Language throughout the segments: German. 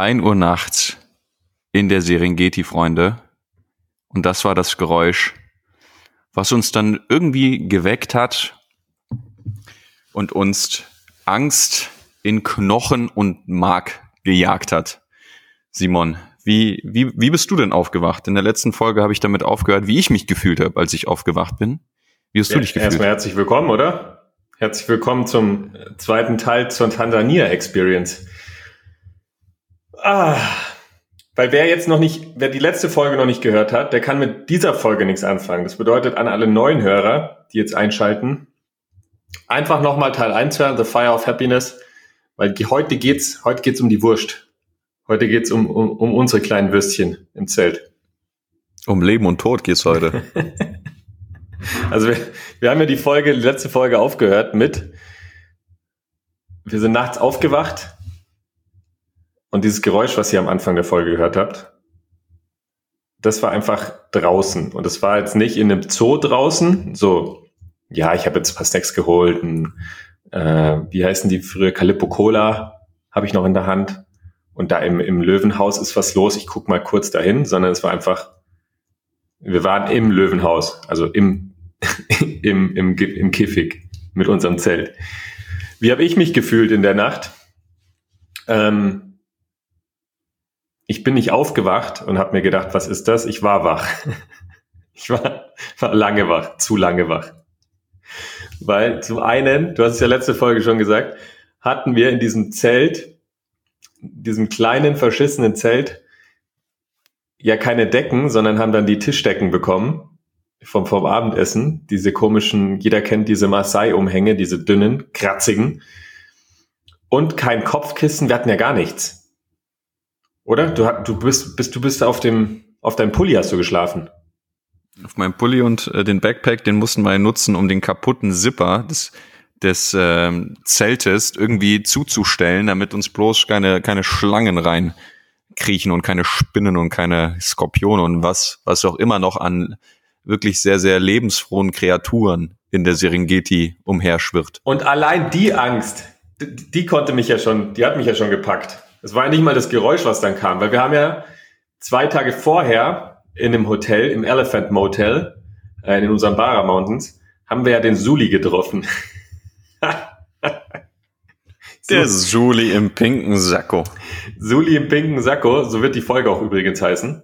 1 Uhr nachts in der Serengeti, Freunde. Und das war das Geräusch, was uns dann irgendwie geweckt hat und uns Angst in Knochen und Mark gejagt hat. Simon, wie bist du denn aufgewacht? In der letzten Folge habe ich damit aufgehört, wie ich mich gefühlt habe, als ich aufgewacht bin. Wie hast du dich gefühlt? Erstmal herzlich willkommen, oder? Herzlich willkommen zum zweiten Teil zur Tansania Experience. Weil wer die letzte Folge noch nicht gehört hat, der kann mit dieser Folge nichts anfangen. Das bedeutet an alle neuen Hörer, die jetzt einschalten, einfach nochmal Teil 1 hören, The Fire of Happiness, weil heute geht's um die Wurst. Heute geht's um unsere kleinen Würstchen im Zelt. Um Leben und Tod geht's heute. Also wir haben ja die letzte Folge aufgehört mit, wir sind nachts aufgewacht und dieses Geräusch, was ihr am Anfang der Folge gehört habt, das war einfach draußen. Und das war jetzt nicht in einem Zoo draußen, so, ja, ich habe jetzt ein paar Snacks geholt, wie heißen die früher, Calippo Cola habe ich noch in der Hand. Und da im Löwenhaus ist was los, ich guck mal kurz dahin, sondern es war einfach, wir waren im Löwenhaus, also im Käfig mit unserem Zelt. Wie habe ich mich gefühlt in der Nacht? Ich bin nicht aufgewacht und habe mir gedacht, was ist das? Ich war wach. Ich war lange wach, zu lange wach. Weil zum einen, du hast es ja letzte Folge schon gesagt, hatten wir in diesem Zelt, diesem kleinen, verschissenen Zelt, ja keine Decken, sondern haben dann die Tischdecken bekommen vom Abendessen. Diese komischen, jeder kennt diese Maasai-Umhänge, diese dünnen, kratzigen. Und kein Kopfkissen, wir hatten ja gar nichts. Oder? Du bist auf deinem Pulli hast du geschlafen. Auf meinem Pulli und den Backpack, den mussten wir nutzen, um den kaputten Zipper des Zeltes irgendwie zuzustellen, damit uns bloß keine Schlangen reinkriechen und keine Spinnen und keine Skorpione und was auch immer noch an wirklich sehr, sehr lebensfrohen Kreaturen in der Serengeti umherschwirrt. Und allein die Angst, die hat mich ja schon gepackt. Es war ja nicht mal das Geräusch, was dann kam, weil wir haben ja 2 Tage vorher in einem Hotel, im Elephant Motel, in unseren Bara Mountains, haben wir ja den Suli getroffen. Der Suli im pinken Sakko. Suli im pinken Sakko, so wird die Folge auch übrigens heißen.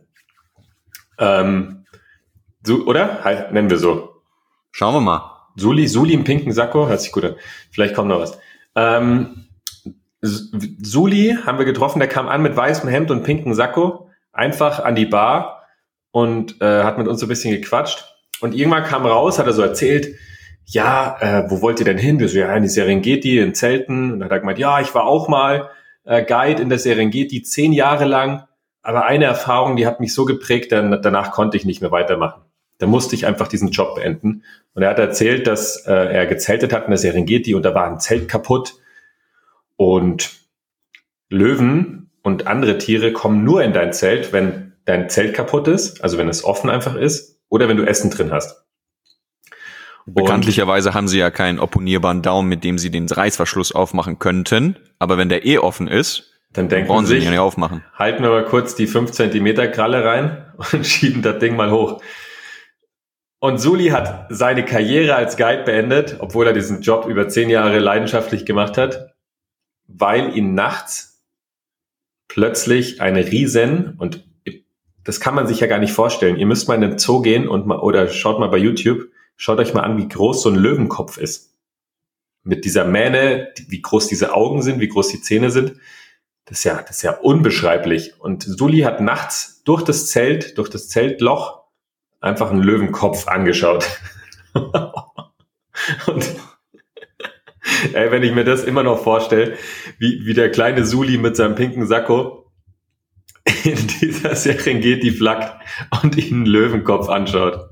Oder? Nennen wir so. Schauen wir mal. Suli im pinken Sakko, hört sich gut an. Vielleicht kommt noch was. Suli haben wir getroffen, der kam an mit weißem Hemd und pinken Sakko, einfach an die Bar und hat mit uns so ein bisschen gequatscht. Und irgendwann kam raus, hat er so erzählt, ja, wo wollt ihr denn hin? Wir so, ja, in die Serengeti, in Zelten. Und dann hat er gemeint, ja, ich war auch mal Guide in der Serengeti 10 Jahre lang. Aber eine Erfahrung, die hat mich so geprägt, danach konnte ich nicht mehr weitermachen. Da musste ich einfach diesen Job beenden. Und er hat erzählt, dass er gezeltet hat in der Serengeti und da war ein Zelt kaputt. Und Löwen und andere Tiere kommen nur in dein Zelt, wenn dein Zelt kaputt ist, also wenn es offen einfach ist, oder wenn du Essen drin hast. Bekanntlicherweise haben sie ja keinen opponierbaren Daumen, mit dem sie den Reißverschluss aufmachen könnten. Aber wenn der offen ist, dann brauchen sie ihn ja nicht aufmachen. Halten wir mal kurz die 5 Zentimeter Kralle rein und schieben das Ding mal hoch. Und Suli hat seine Karriere als Guide beendet, obwohl er diesen Job über 10 Jahre leidenschaftlich gemacht hat, weil ihn nachts plötzlich eine Riesen, und das kann man sich ja gar nicht vorstellen. Ihr müsst mal in den Zoo gehen oder schaut mal bei YouTube, schaut euch mal an, wie groß so ein Löwenkopf ist. Mit dieser Mähne, wie groß diese Augen sind, wie groß die Zähne sind. Das ist ja unbeschreiblich. Und Suli hat nachts durch das Zeltloch einfach einen Löwenkopf angeschaut. Und wenn ich mir das immer noch vorstelle, wie der kleine Suli mit seinem pinken Sakko in dieser Serengeti flackt und ihn einen Löwenkopf anschaut.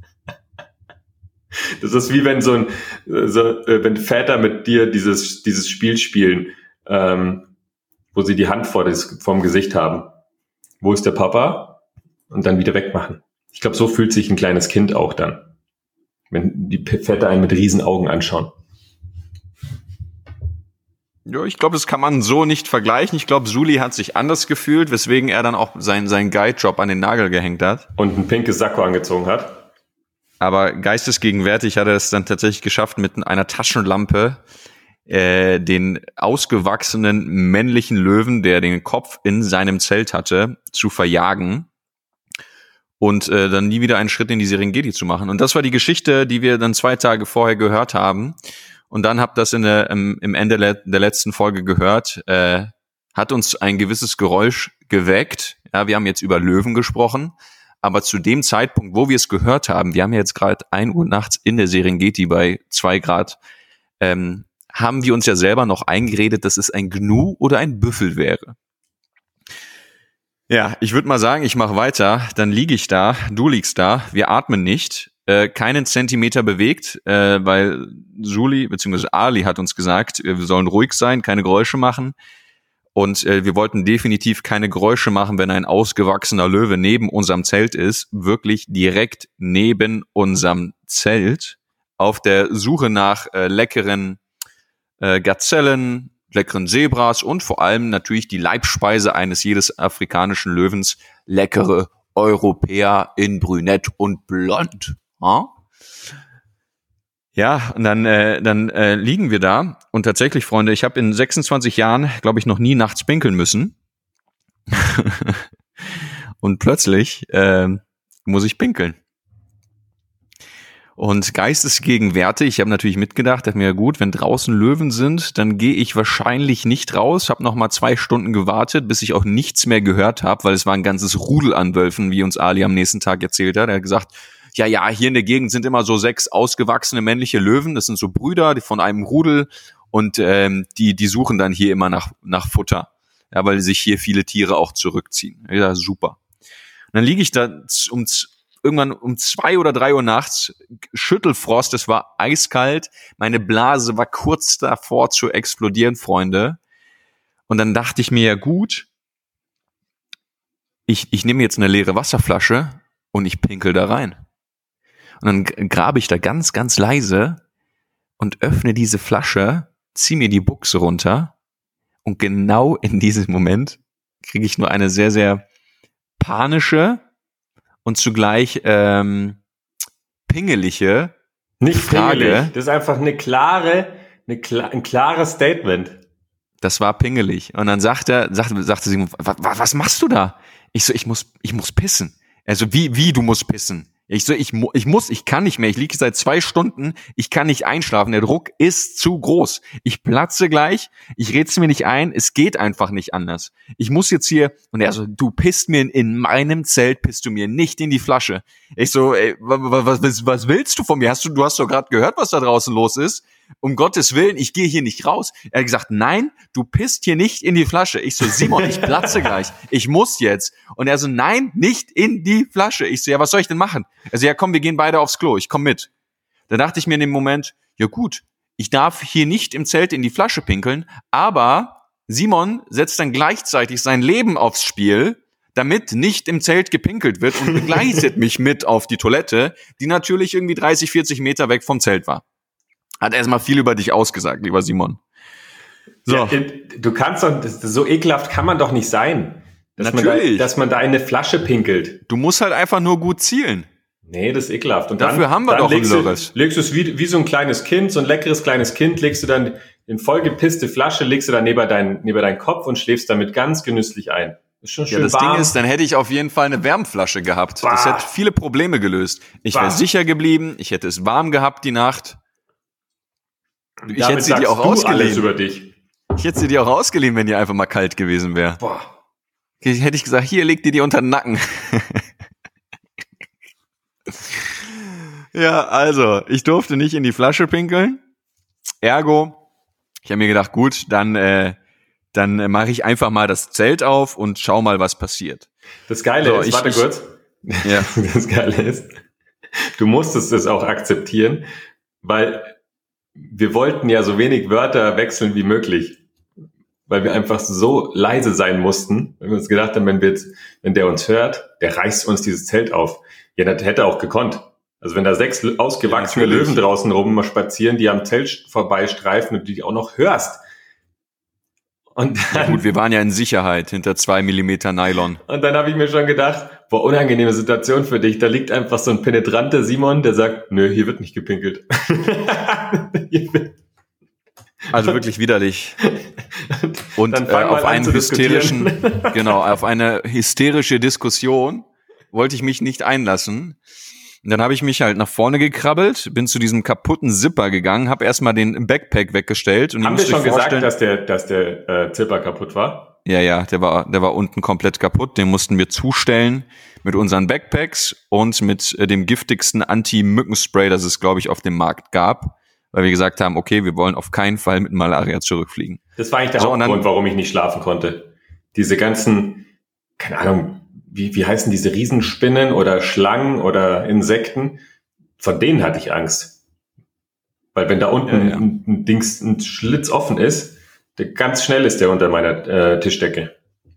Das ist wie wenn wenn Väter mit dir dieses Spiel spielen, wo sie die Hand vorm Gesicht haben. Wo ist der Papa? Und dann wieder wegmachen. Ich glaube, so fühlt sich ein kleines Kind auch dann, wenn die Väter einen mit riesen Augen anschauen. Ja, ich glaube, das kann man so nicht vergleichen. Ich glaube, Suli hat sich anders gefühlt, weswegen er dann auch seinen Guide-Job an den Nagel gehängt hat. Und ein pinkes Sakko angezogen hat. Aber geistesgegenwärtig hat er es dann tatsächlich geschafft, mit einer Taschenlampe den ausgewachsenen männlichen Löwen, der den Kopf in seinem Zelt hatte, zu verjagen und dann nie wieder einen Schritt in die Serengeti zu machen. Und das war die Geschichte, die wir dann 2 Tage vorher gehört haben. Und dann habt das im Ende der letzten Folge gehört, hat uns ein gewisses Geräusch geweckt. Ja, wir haben jetzt über Löwen gesprochen, aber zu dem Zeitpunkt, wo wir es gehört haben, wir haben ja jetzt gerade 1 Uhr nachts in der Serengeti bei 2 Grad, haben wir uns ja selber noch eingeredet, dass es ein Gnu oder ein Büffel wäre. Ja, ich würde mal sagen, ich mache weiter, dann liege ich da, du liegst da, wir atmen nicht. Keinen Zentimeter bewegt, weil Suli bzw. Ali hat uns gesagt, wir sollen ruhig sein, keine Geräusche machen. Und wir wollten definitiv keine Geräusche machen, wenn ein ausgewachsener Löwe neben unserem Zelt ist, wirklich direkt neben unserem Zelt, auf der Suche nach leckeren Gazellen, leckeren Zebras und vor allem natürlich die Leibspeise eines jedes afrikanischen Löwens, leckere Europäer in Brünett und Blond. Ja, und dann liegen wir da und tatsächlich, Freunde, ich habe in 26 Jahren, glaube ich, noch nie nachts pinkeln müssen. Und plötzlich muss ich pinkeln. Und geistesgegenwärtig, ich habe natürlich mitgedacht, dachte mir, gut, wenn draußen Löwen sind, dann gehe ich wahrscheinlich nicht raus. Habe noch mal 2 Stunden gewartet, bis ich auch nichts mehr gehört habe, weil es war ein ganzes Rudel an Wölfen, wie uns Ali am nächsten Tag erzählt hat. Er hat gesagt, ja, hier in der Gegend sind immer so 6 ausgewachsene männliche Löwen. Das sind so Brüder die von einem Rudel und die suchen dann hier immer nach Futter, ja, weil sich hier viele Tiere auch zurückziehen. Ja, super. Und dann liege ich da irgendwann um 2 oder 3 Uhr nachts, Schüttelfrost, es war eiskalt, meine Blase war kurz davor zu explodieren, Freunde. Und dann dachte ich mir, ja gut, ich nehme jetzt eine leere Wasserflasche und ich pinkel da rein. Und dann grabe ich da ganz, ganz leise und öffne diese Flasche, ziehe mir die Buchse runter und genau in diesem Moment kriege ich nur eine sehr, sehr panische und zugleich pingelige Nicht Frage. pingelig, das ist einfach ein klares Statement. Das war pingelig. Und dann sagte Simon, was machst du da? Ich so, ich muss pissen. Also wie du musst pissen? Ich so, ich kann nicht mehr. Ich liege seit 2 Stunden, ich kann nicht einschlafen. Der Druck ist zu groß. Ich platze gleich, ich red's mir nicht ein, es geht einfach nicht anders. Ich muss jetzt hier, und er so, du pisst mir in meinem Zelt, pisst du mir nicht in die Flasche. Ich so, ey, was willst du von mir? Du hast doch gerade gehört, was da draußen los ist. Um Gottes Willen, ich gehe hier nicht raus. Er hat gesagt, nein, du pisst hier nicht in die Flasche. Ich so, Simon, ich platze gleich. Ich muss jetzt. Und er so, nein, nicht in die Flasche. Ich so, ja, was soll ich denn machen? Also, ja, komm, wir gehen beide aufs Klo. Ich komm mit. Da dachte ich mir in dem Moment, ja gut, ich darf hier nicht im Zelt in die Flasche pinkeln, aber Simon setzt dann gleichzeitig sein Leben aufs Spiel, damit nicht im Zelt gepinkelt wird und begleitet mich mit auf die Toilette, die natürlich irgendwie 30, 40 Meter weg vom Zelt war. Hat erstmal viel über dich ausgesagt, lieber Simon. So. Ja, du kannst doch, so ekelhaft kann man doch nicht sein. Dass man da in eine Flasche pinkelt. Du musst halt einfach nur gut zielen. Nee, das ist ekelhaft. Und dafür haben wir doch ein Lörres. Legst du es wie so ein kleines Kind, so ein leckeres kleines Kind, legst du dann in vollgepisste Flasche, legst du dann neben deinen Kopf und schläfst damit ganz genüsslich ein. Ist schon schön warm. Ding ist, dann hätte ich auf jeden Fall eine Wärmflasche gehabt. Das hätte viele Probleme gelöst. Ich wäre sicher geblieben, ich hätte es warm gehabt die Nacht. Ich hätte sie dir auch ausgeliehen. Über dich. Ich hätte sie dir auch ausgeliehen, wenn die einfach mal kalt gewesen wäre. Boah. Hätte ich gesagt, hier, leg dir die unter den Nacken. Ja, also, ich durfte nicht in die Flasche pinkeln. Ergo, ich habe mir gedacht, gut, dann mache ich einfach mal das Zelt auf und schau mal, was passiert. Das Geile ist, warte kurz. Ja. Das Geile ist, du musstest es auch akzeptieren, weil wir wollten ja so wenig Wörter wechseln wie möglich, weil wir einfach so leise sein mussten, weil wir uns gedacht haben, wenn der uns hört, der reißt uns dieses Zelt auf. Ja, das hätte er auch gekonnt. Also wenn da 6 ausgewachsene Löwen draußen rum spazieren, die am Zelt vorbeistreifen und du die auch noch hörst, Und Ja dann, gut, wir waren ja in Sicherheit hinter 2 Millimeter Nylon. und dann habe ich mir schon gedacht, boah, unangenehme Situation für dich. Da liegt einfach so ein penetranter Simon, der sagt, nö, hier wird nicht gepinkelt. Also wirklich widerlich. Und Dann fang mal auf an einen zu hysterischen, diskutieren. genau, auf eine hysterische Diskussion wollte ich mich nicht einlassen. Und dann habe ich mich halt nach vorne gekrabbelt, bin zu diesem kaputten Zipper gegangen, habe erstmal den Backpack weggestellt. Und ihr Haben wir müsst euch schon gesagt, vorstellen, dass der Zipper kaputt war? ja, der war unten komplett kaputt. Den mussten wir zustellen mit unseren Backpacks und mit dem giftigsten Anti-Mückenspray, das es, glaube ich, auf dem Markt gab. Weil wir gesagt haben, okay, wir wollen auf keinen Fall mit Malaria zurückfliegen. Das war eigentlich der So, und Hauptgrund, dann- warum ich nicht schlafen konnte. Diese ganzen, keine Ahnung, wie heißen diese Riesenspinnen oder Schlangen oder Insekten? Von denen hatte ich Angst. Weil wenn da unten Ja. ein Schlitz offen ist, ganz schnell ist der unter meiner Tischdecke.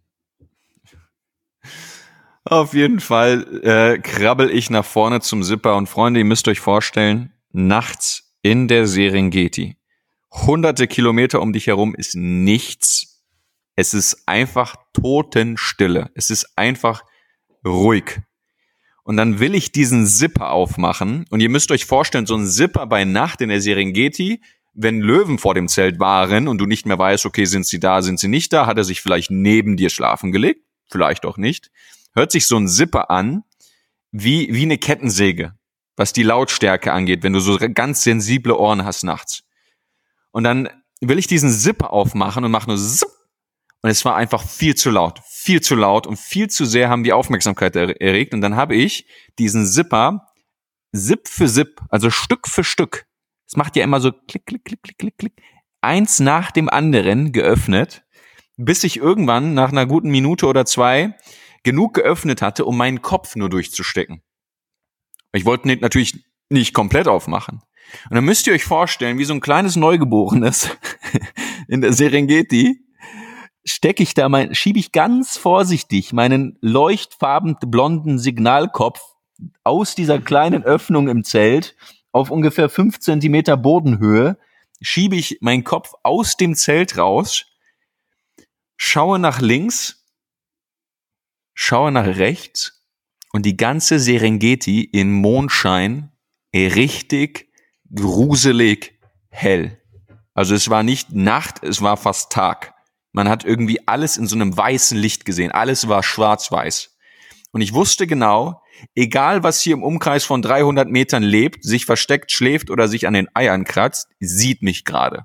Auf jeden Fall krabbel ich nach vorne zum Zipper. Und Freunde, ihr müsst euch vorstellen, nachts in der Serengeti, hunderte Kilometer um dich herum ist nichts. Es ist einfach Totenstille. Es ist einfach ruhig. Und dann will ich diesen Zipper aufmachen. Und ihr müsst euch vorstellen, so ein Zipper bei Nacht in der Serengeti, wenn Löwen vor dem Zelt waren und du nicht mehr weißt, okay, sind sie da, sind sie nicht da, hat er sich vielleicht neben dir schlafen gelegt, vielleicht auch nicht. Hört sich so ein Zipper an wie eine Kettensäge, was die Lautstärke angeht, wenn du so ganz sensible Ohren hast nachts. Und dann will ich diesen Zipper aufmachen und mache nur Zip. Und es war einfach viel zu laut und viel zu sehr haben die Aufmerksamkeit erregt. Und dann habe ich diesen Zipper Zip für Zip, also Stück für Stück, es macht ja immer so klick, klick, klick, klick, klick, klick, eins nach dem anderen geöffnet, bis ich irgendwann nach einer guten Minute oder 2 genug geöffnet hatte, um meinen Kopf nur durchzustecken. Ich wollte natürlich nicht komplett aufmachen. Und dann müsst ihr euch vorstellen, wie so ein kleines Neugeborenes in der Serengeti, schiebe ich ganz vorsichtig meinen leuchtfarben blonden Signalkopf aus dieser kleinen Öffnung im Zelt auf ungefähr 5 Zentimeter Bodenhöhe, schiebe ich meinen Kopf aus dem Zelt raus, schaue nach links, schaue nach rechts und die ganze Serengeti in Mondschein richtig gruselig hell. Also es war nicht Nacht, es war fast Tag. Man hat irgendwie alles in so einem weißen Licht gesehen. Alles war schwarz-weiß. Und ich wusste genau, egal was hier im Umkreis von 300 Metern lebt, sich versteckt, schläft oder sich an den Eiern kratzt, sieht mich gerade.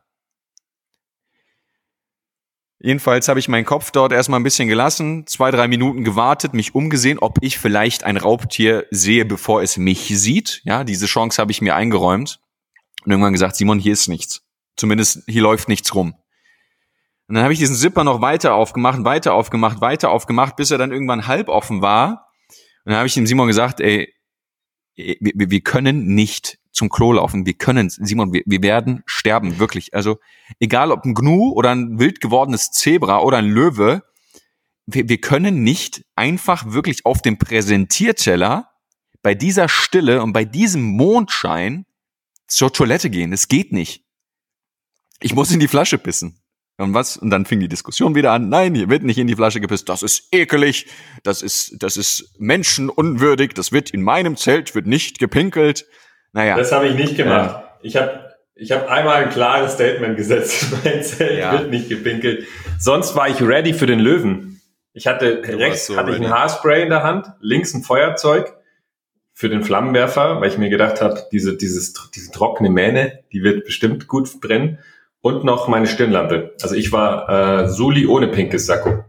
Jedenfalls habe ich meinen Kopf dort erstmal ein bisschen gelassen, 2-3 Minuten gewartet, mich umgesehen, ob ich vielleicht ein Raubtier sehe, bevor es mich sieht. Ja, diese Chance habe ich mir eingeräumt. Und irgendwann gesagt, Simon, hier ist nichts. Zumindest hier läuft nichts rum. Und dann habe ich diesen Zipper noch weiter aufgemacht, bis er dann irgendwann halb offen war. Und dann habe ich dem Simon gesagt, ey, wir können nicht zum Klo laufen. Simon, wir werden sterben, wirklich. Also egal ob ein Gnu oder ein wild gewordenes Zebra oder ein Löwe, wir können nicht einfach wirklich auf dem Präsentierteller bei dieser Stille und bei diesem Mondschein zur Toilette gehen. Das geht nicht. Ich muss in die Flasche pissen. Und was? Und dann fing die Diskussion wieder an. Nein, hier wird nicht in die Flasche gepisst. Das ist ekelig. Das ist menschenunwürdig. Das wird in meinem Zelt wird nicht gepinkelt. Naja. Das habe ich nicht gemacht. Ich hab einmal ein klares Statement gesetzt. Mein Zelt wird nicht gepinkelt. Sonst war ich ready für den Löwen. Rechts hatte ich ein Haarspray in der Hand, links ein Feuerzeug für den Flammenwerfer, weil ich mir gedacht habe, diese trockene Mähne, die wird bestimmt gut brennen. Und noch meine Stirnlampe. Also ich war Suli ohne pinkes Sakko.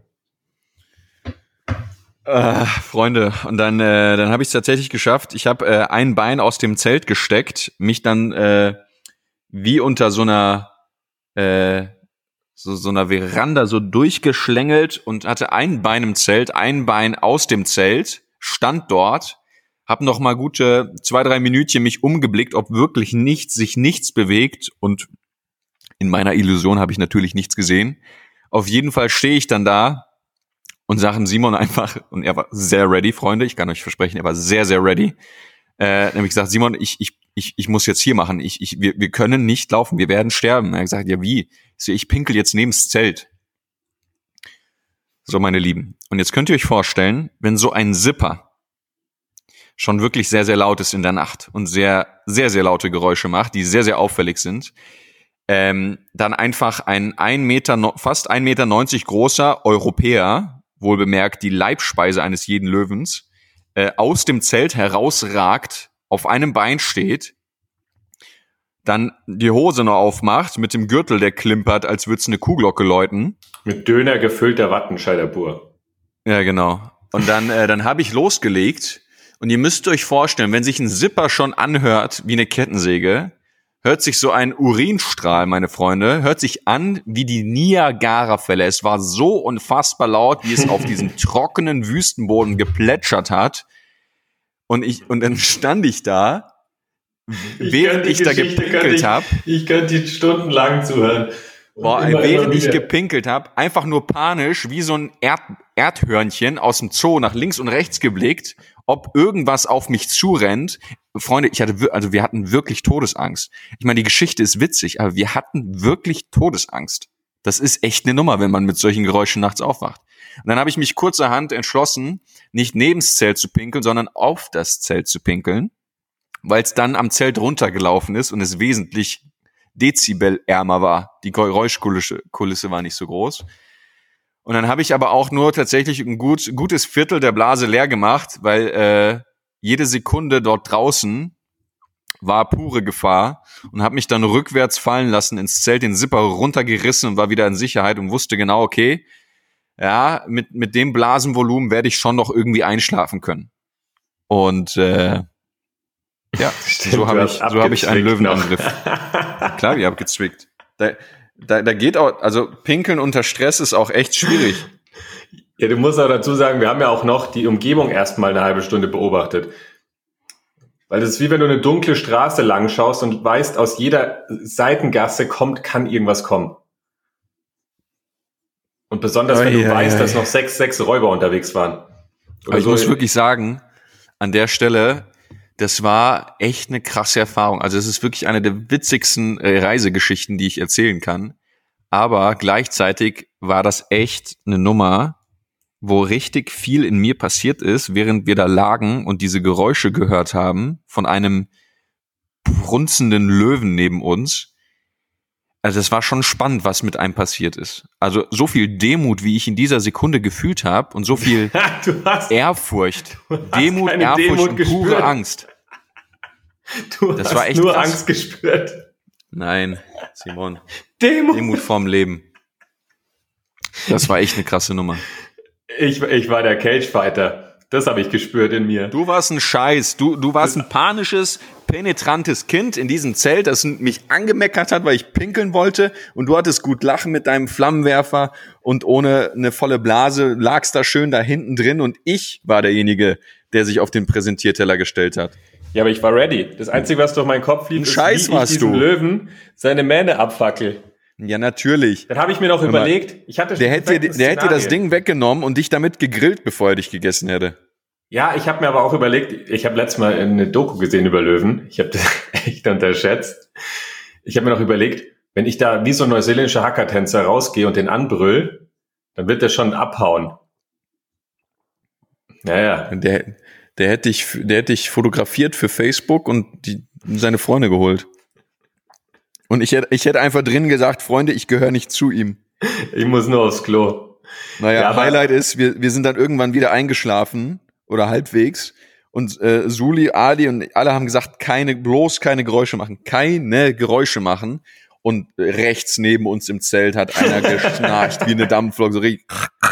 Freunde, und dann habe ich es tatsächlich geschafft. Ich habe ein Bein aus dem Zelt gesteckt, mich dann wie unter so einer Veranda so durchgeschlängelt und hatte ein Bein im Zelt, ein Bein aus dem Zelt, stand dort, habe noch mal gute 2-3 Minütchen mich umgeblickt, ob wirklich sich nichts bewegt, und in meiner Illusion habe ich natürlich nichts gesehen. Auf jeden Fall stehe ich dann da und sage Simon einfach, und er war sehr ready, Freunde, ich kann euch versprechen, er war sehr, sehr ready. Nämlich gesagt, Simon, ich muss jetzt hier machen, wir können nicht laufen, wir werden sterben. Er hat gesagt, ja wie? Ich pinkel jetzt neben's Zelt. So, meine Lieben. Und jetzt könnt ihr euch vorstellen, wenn so ein Zipper schon wirklich sehr, sehr laut ist in der Nacht und sehr, sehr, sehr laute Geräusche macht, die sehr, sehr auffällig sind, dann einfach ein fast 1,90 Meter großer Europäer, wohlbemerkt die Leibspeise eines jeden Löwens, aus dem Zelt herausragt, auf einem Bein steht, dann die Hose noch aufmacht, mit dem Gürtel, der klimpert, als würde es eine Kuhglocke läuten. Mit Döner gefüllter Wattenscheider pur. Ja, genau. Und dann habe ich losgelegt. Und ihr müsst euch vorstellen, wenn sich ein Zipper schon anhört wie eine Kettensäge, hört sich so ein Urinstrahl, meine Freunde, hört sich an wie die Niagara-Fälle. Es war so unfassbar laut, wie es auf diesem trockenen Wüstenboden geplätschert hat. Und dann stand ich da, während ich da gepinkelt habe. Ich könnte die stundenlang zuhören. Während ich gepinkelt habe, einfach nur panisch, wie so ein Erdhörnchen aus dem Zoo nach links und rechts geblickt, ob irgendwas auf mich zurennt. Freunde, wir hatten wirklich Todesangst. Ich meine, die Geschichte ist witzig, aber wir hatten wirklich Todesangst. Das ist echt eine Nummer, wenn man mit solchen Geräuschen nachts aufwacht. Und dann habe ich mich kurzerhand entschlossen, nicht neben's Zelt zu pinkeln, sondern auf das Zelt zu pinkeln, weil es dann am Zelt runtergelaufen ist und es wesentlich dezibelärmer war. Die Geräuschkulisse war nicht so groß. Und dann habe ich aber auch nur tatsächlich ein gutes Viertel der Blase leer gemacht, weil jede Sekunde dort draußen war pure Gefahr und habe mich dann rückwärts fallen lassen ins Zelt, den Zipper runtergerissen und war wieder in Sicherheit und wusste genau, okay, ja, mit dem Blasenvolumen werde ich schon noch irgendwie einschlafen können. Und ja, stimmt, so habe ich einen Löwenangriff. Klar, ich habe gezwickt. Da geht auch, also Pinkeln unter Stress ist auch echt schwierig. Ja, du musst auch dazu sagen, wir haben ja auch noch die Umgebung erstmal eine halbe Stunde beobachtet. Weil das ist wie wenn du eine dunkle Straße lang schaust und weißt, aus jeder Seitengasse kann irgendwas kommen. Und besonders, wenn du weißt, dass noch sechs Räuber unterwegs waren. Aber ich muss wirklich sagen, an der Stelle, das war echt eine krasse Erfahrung. Also es ist wirklich eine der witzigsten Reisegeschichten, die ich erzählen kann. Aber gleichzeitig war das echt eine Nummer, wo richtig viel in mir passiert ist, während wir da lagen und diese Geräusche gehört haben von einem brunzenden Löwen neben uns. Also es war schon spannend, was mit einem passiert ist. Also so viel Demut, wie ich in dieser Sekunde gefühlt habe und so viel Ehrfurcht. Demut, Ehrfurcht und pure Angst. Das war echt nur krass. Angst gespürt. Nein, Simon. Demut vorm Leben. Das war echt eine krasse Nummer. Ich war der Cagefighter. Das habe ich gespürt in mir. Du warst ein Scheiß. Du warst ein panisches, penetrantes Kind in diesem Zelt, das mich angemeckert hat, weil ich pinkeln wollte. Und du hattest gut lachen mit deinem Flammenwerfer und ohne eine volle Blase lagst da schön da hinten drin. Und ich war derjenige, der sich auf den Präsentierteller gestellt hat. Ja, aber ich war ready. Das Einzige, was durch meinen Kopf lief, ist, wie ich diesem Löwen seine Mähne abfackel. Ja, natürlich. Dann habe ich mir noch überlegt, der hätte dir das Ding weggenommen und dich damit gegrillt, bevor er dich gegessen hätte. Ja, ich habe mir aber auch überlegt, ich habe letztes Mal eine Doku gesehen über Löwen. Ich habe das echt unterschätzt. Ich habe mir noch überlegt, wenn ich da wie so ein neuseeländischer Hackertänzer rausgehe und den anbrüll, dann wird der schon abhauen. Naja. Der hätte dich fotografiert für Facebook und seine Freunde geholt. Und ich hätte einfach drin gesagt, Freunde, ich gehöre nicht zu ihm. Ich muss nur aufs Klo. Naja, ja, Highlight ist, wir sind dann irgendwann wieder eingeschlafen oder halbwegs und Suli, Ali und alle haben gesagt, bloß keine Geräusche machen. Keine Geräusche machen. Und rechts neben uns im Zelt hat einer geschnarcht wie eine Dampflok, so richtig.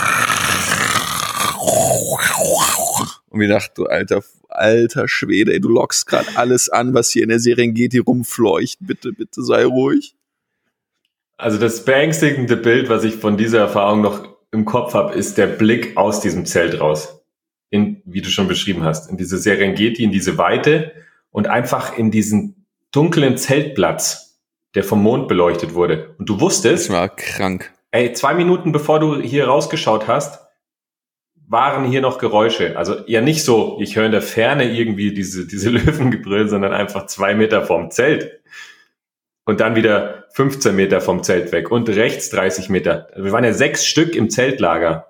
Und wir dachten, du alter Schwede, ey, du lockst gerade alles an, was hier in der Serengeti rumfleucht. Bitte sei ruhig. Also das beängstigende Bild, was ich von dieser Erfahrung noch im Kopf habe, ist der Blick aus diesem Zelt raus. Wie du schon beschrieben hast, in diese Serengeti, in diese Weite und einfach in diesen dunklen Zeltplatz, der vom Mond beleuchtet wurde. Und du wusstest... Das war krank. Ey, 2 Minuten bevor du hier rausgeschaut hast, waren hier noch Geräusche. Also ja nicht so, ich höre in der Ferne irgendwie diese Löwengebrüll, sondern einfach 2 Meter vom Zelt. Und dann wieder 15 Meter vom Zelt weg und rechts 30 Meter. Wir waren ja 6 Stück im Zeltlager.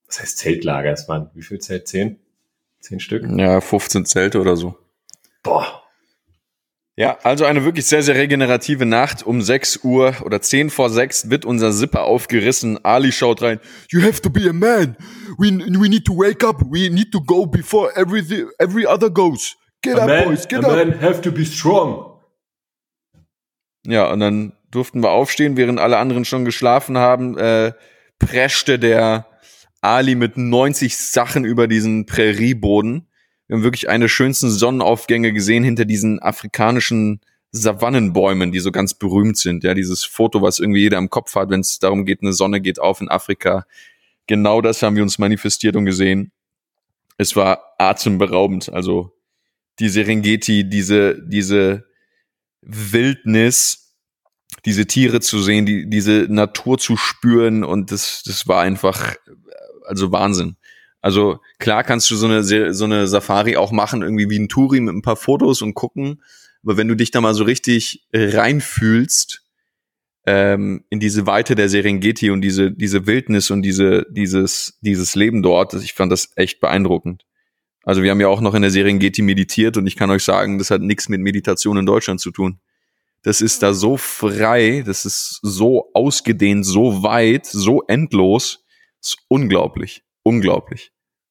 was heißt Zeltlager? Es waren, wie viel Zelt? 10? 10 Stück? Ja, 15 Zelte oder so. Boah. Ja, also eine wirklich sehr, sehr regenerative Nacht. Um 6 Uhr oder 10 vor 6 wird unser Zipper aufgerissen. Ali schaut rein. You have to be a man. We need to wake up. We need to go before every other goes. Get up, boys, get up. A man have to be strong. Ja, und dann durften wir aufstehen, während alle anderen schon geschlafen haben. Preschte der Ali mit 90 Sachen über diesen Prärieboden. Wir haben wirklich eine der schönsten Sonnenaufgänge gesehen hinter diesen afrikanischen Savannenbäumen, die so ganz berühmt sind. Ja, dieses Foto, was irgendwie jeder im Kopf hat, wenn es darum geht, eine Sonne geht auf in Afrika. Genau das haben wir uns manifestiert und gesehen. Es war atemberaubend. Also die Serengeti, diese Wildnis, diese Tiere zu sehen, diese Natur zu spüren, und das war einfach, also Wahnsinn. Also klar kannst du so eine Safari auch machen, irgendwie wie ein Touri mit ein paar Fotos und gucken, aber wenn du dich da mal so richtig reinfühlst in diese Weite der Serengeti und diese Wildnis und dieses Leben dort, ich fand das echt beeindruckend. Also wir haben ja auch noch in der Serengeti meditiert, und ich kann euch sagen, das hat nichts mit Meditation in Deutschland zu tun. Das ist da so frei, das ist so ausgedehnt, so weit, so endlos. Das ist unglaublich. Unglaublich.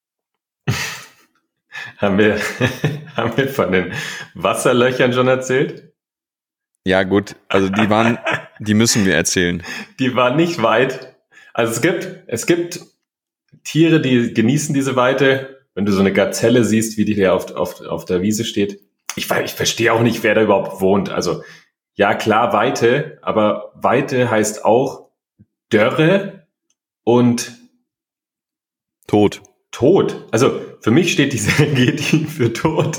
Haben wir von den Wasserlöchern schon erzählt? Ja, gut. Also die müssen wir erzählen. Die waren nicht weit. Also es gibt Tiere, die genießen diese Weite. Wenn du so eine Gazelle siehst, wie die da auf der Wiese steht. Ich verstehe auch nicht, wer da überhaupt wohnt. Also, ja, klar, Weite, aber Weite heißt auch Dörre und Tod. Also für mich steht die Serengeti für Tod.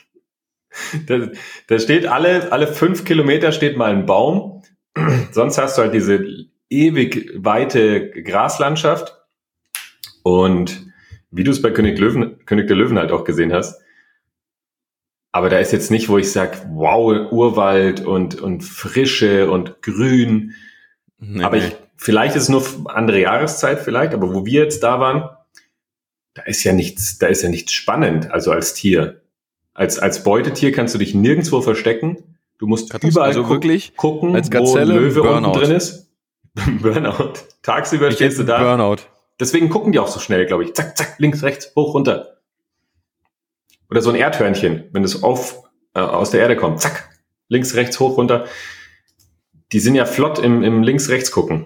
Da steht alle 5 Kilometer steht mal ein Baum. Sonst hast du halt diese ewig weite Graslandschaft. Und wie du es bei König der Löwen halt auch gesehen hast. Aber da ist jetzt nicht, wo ich sage, wow, Urwald und Frische und Grün. Nee, aber vielleicht ist es nur andere Jahreszeit vielleicht, aber wo wir jetzt da waren, da ist ja nichts spannend, also als Tier. Als Beutetier kannst du dich nirgendwo verstecken. Du musst überall gucken, als Gazelle, wo ein Löwe Burnout. unten drin ist. Burnout. Tagsüber stehst du da. Burnout. Deswegen gucken die auch so schnell, glaube ich. Zack, zack, links, rechts, hoch, runter. Oder so ein Erdhörnchen, wenn es aus der Erde kommt. Zack, links, rechts, hoch, runter. Die sind ja flott im links-rechts gucken.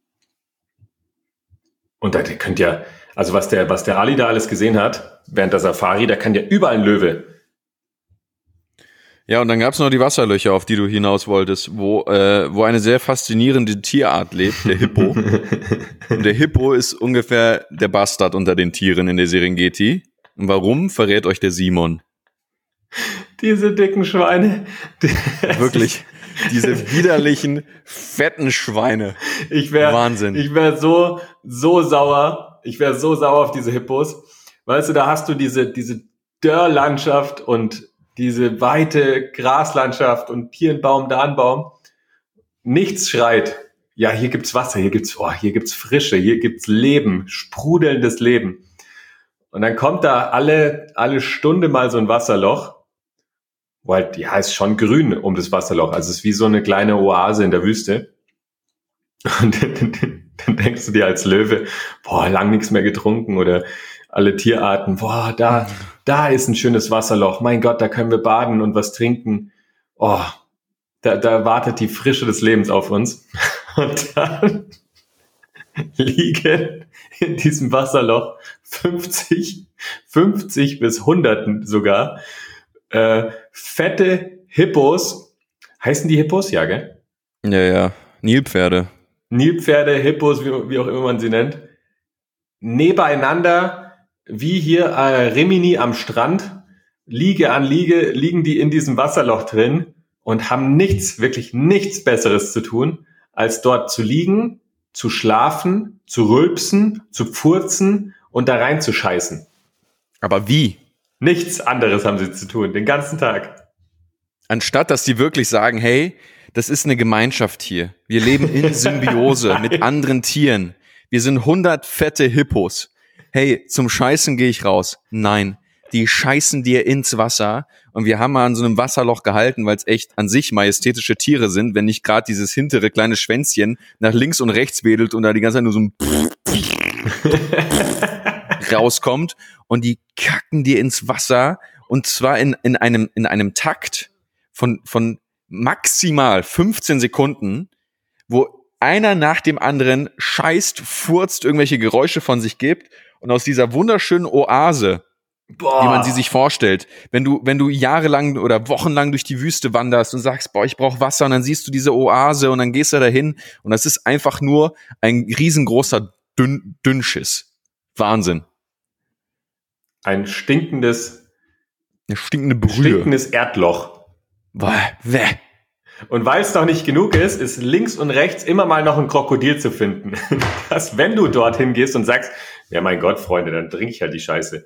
Und da könnt ja, also was der Ali da alles gesehen hat, während der Safari, da kann ja überall ein Löwe. Ja, und dann gab's noch die Wasserlöcher, auf die du hinaus wolltest, wo eine sehr faszinierende Tierart lebt, der Hippo. Und der Hippo ist ungefähr der Bastard unter den Tieren in der Serengeti. Und warum, verrät euch der Simon. Diese dicken Schweine. Wirklich, diese widerlichen, fetten Schweine. Wahnsinn. Ich wäre so sauer. Ich wäre so sauer auf diese Hippos. Weißt du, da hast du diese Dörrlandschaft und diese weite Graslandschaft und hier ein Baum, da ein Baum. Nichts schreit. Ja, hier gibt's Wasser, hier gibt's Frische, hier gibt's Leben, sprudelndes Leben. Und dann kommt da alle Stunde mal so ein Wasserloch, wo halt, ja, ist schon grün um das Wasserloch. Also es ist wie so eine kleine Oase in der Wüste. Und dann denkst du dir als Löwe, boah, lang nichts mehr getrunken, oder alle Tierarten, boah, da ist ein schönes Wasserloch. Mein Gott, da können wir baden und was trinken. Oh, da wartet die Frische des Lebens auf uns. Und dann liegen in diesem Wasserloch 50 bis 100 sogar fette Hippos. Heißen die Hippos? Ja, gell? Ja. Nilpferde, Hippos, wie auch immer man sie nennt. Nebeneinander, wie hier Rimini am Strand, Liege an Liege, liegen die in diesem Wasserloch drin und haben wirklich nichts Besseres zu tun, als dort zu liegen, zu schlafen, zu rülpsen, zu pfurzen und da rein zu scheißen. Aber wie? Nichts anderes haben sie zu tun, den ganzen Tag. Anstatt, dass die wirklich sagen, hey, das ist eine Gemeinschaft hier. Wir leben in Symbiose mit anderen Tieren. Wir sind 100 fette Hippos. hey, zum Scheißen gehe ich raus. Nein, die scheißen dir ins Wasser. Und wir haben mal an so einem Wasserloch gehalten, weil es echt an sich majestätische Tiere sind, wenn nicht gerade dieses hintere kleine Schwänzchen nach links und rechts wedelt und da die ganze Zeit nur so ein rauskommt und die kacken dir ins Wasser und zwar in einem Takt von maximal 15 Sekunden, wo einer nach dem anderen scheißt, furzt, irgendwelche Geräusche von sich gibt und aus dieser wunderschönen Oase, wie man sie sich vorstellt, wenn du jahrelang oder wochenlang durch die Wüste wanderst und sagst, boah, ich brauche Wasser und dann siehst du diese Oase und dann gehst du dahin und das ist einfach nur ein riesengroßer Dünnschiss. Wahnsinn. Eine stinkende Brühe. Stinkendes Erdloch. Bäh. Und weil es noch nicht genug ist links und rechts immer mal noch ein Krokodil zu finden. Dass, wenn du dorthin gehst und sagst, ja mein Gott, Freunde, dann trinke ich halt die Scheiße.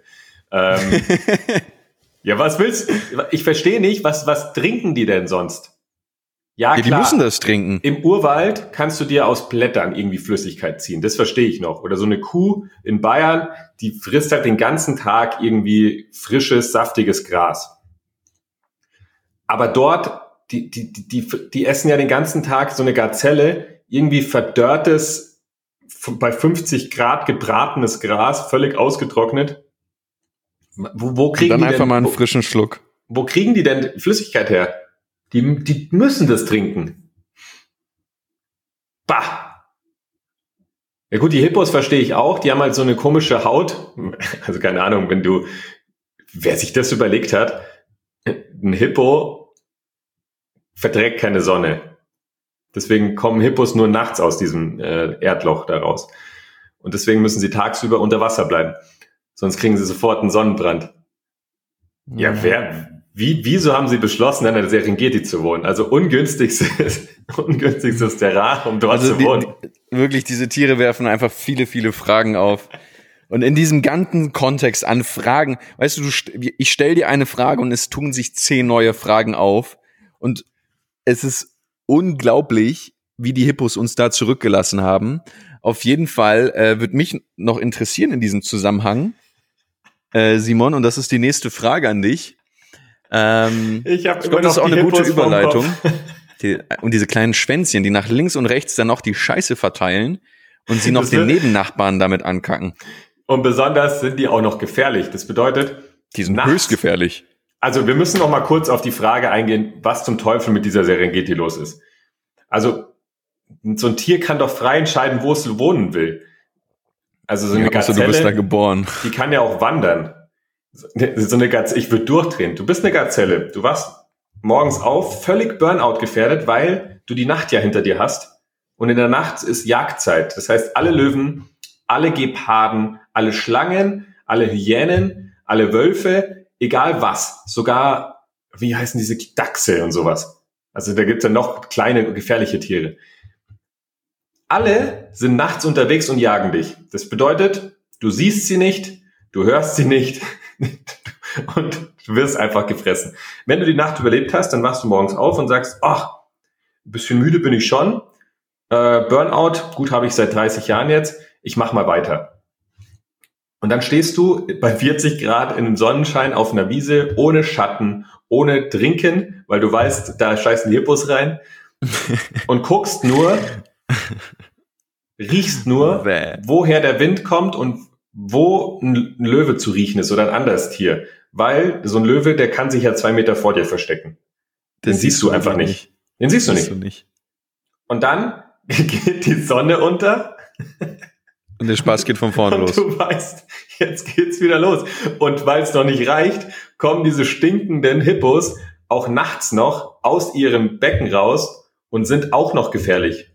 Ja, was willst du? Ich verstehe nicht, was trinken die denn sonst? Ja, die müssen das trinken. Im Urwald kannst du dir aus Blättern irgendwie Flüssigkeit ziehen. Das verstehe ich noch. Oder so eine Kuh in Bayern, die frisst halt den ganzen Tag irgendwie frisches, saftiges Gras. Aber dort, die essen ja den ganzen Tag so eine Gazelle, irgendwie verdörrtes, bei 50 Grad gebratenes Gras, völlig ausgetrocknet. Wo kriegen dann die einfach denn, mal einen frischen Schluck. Wo kriegen die denn Flüssigkeit her? Die müssen das trinken. Bah! Ja gut, die Hippos verstehe ich auch. Die haben halt so eine komische Haut. Also keine Ahnung, wer sich das überlegt hat, ein Hippo verträgt keine Sonne. Deswegen kommen Hippos nur nachts aus diesem Erdloch da raus. Und deswegen müssen sie tagsüber unter Wasser bleiben. Sonst kriegen sie sofort einen Sonnenbrand. Ja, wieso haben sie beschlossen, in der Serengeti zu wohnen? Also ungünstigstes Terrain, um dort zu wohnen. Wirklich, diese Tiere werfen einfach viele, viele Fragen auf. Und in diesem ganzen Kontext an Fragen, weißt du, ich stelle dir eine Frage und es tun sich 10 neue Fragen auf. Und es ist unglaublich, wie die Hippos uns da zurückgelassen haben. Auf jeden Fall wird mich noch interessieren in diesem Zusammenhang, Simon, und das ist die nächste Frage an dich. Ich glaube, das ist auch eine gute Überleitung. Und diese kleinen Schwänzchen, die nach links und rechts dann noch die Scheiße verteilen und sie noch den Nebennachbarn damit ankacken. Und besonders sind die auch noch gefährlich. Das bedeutet, die sind höchst gefährlich. Also wir müssen noch mal kurz auf die Frage eingehen, was zum Teufel mit dieser Serengeti los ist. Also so ein Tier kann doch frei entscheiden, wo es wohnen will. Also so eine Gazelle, du bist da geboren. Die kann ja auch wandern. So eine Gazelle, ich würde durchdrehen. Du bist eine Gazelle. Du wachst morgens auf, völlig Burnout gefährdet, weil du die Nacht ja hinter dir hast. Und in der Nacht ist Jagdzeit. Das heißt, alle Löwen, alle Geparden, alle Schlangen, alle Hyänen, alle Wölfe, egal was. Sogar, wie heißen diese Dachse und sowas. Also da gibt's ja noch kleine, gefährliche Tiere. Alle sind nachts unterwegs und jagen dich. Das bedeutet, du siehst sie nicht, du hörst sie nicht und du wirst einfach gefressen. Wenn du die Nacht überlebt hast, dann wachst du morgens auf und sagst, ach, ein bisschen müde bin ich schon. Burnout, gut, habe ich seit 30 Jahren jetzt. Ich mache mal weiter. Und dann stehst du bei 40 Grad in dem Sonnenschein auf einer Wiese, ohne Schatten, ohne Trinken, weil du weißt, da scheißen die Hippos rein und guckst nur, riechst nur, woher der Wind kommt und wo ein Löwe zu riechen ist oder ein anderes Tier. Weil so ein Löwe, der kann sich ja 2 Meter vor dir verstecken. Den siehst du einfach nicht. Den siehst du nicht. Und dann geht die Sonne unter. Und der Spaß geht von vorne los. Und du weißt, jetzt geht's wieder los. Und weil es noch nicht reicht, kommen diese stinkenden Hippos auch nachts noch aus ihrem Becken raus und sind auch noch gefährlich.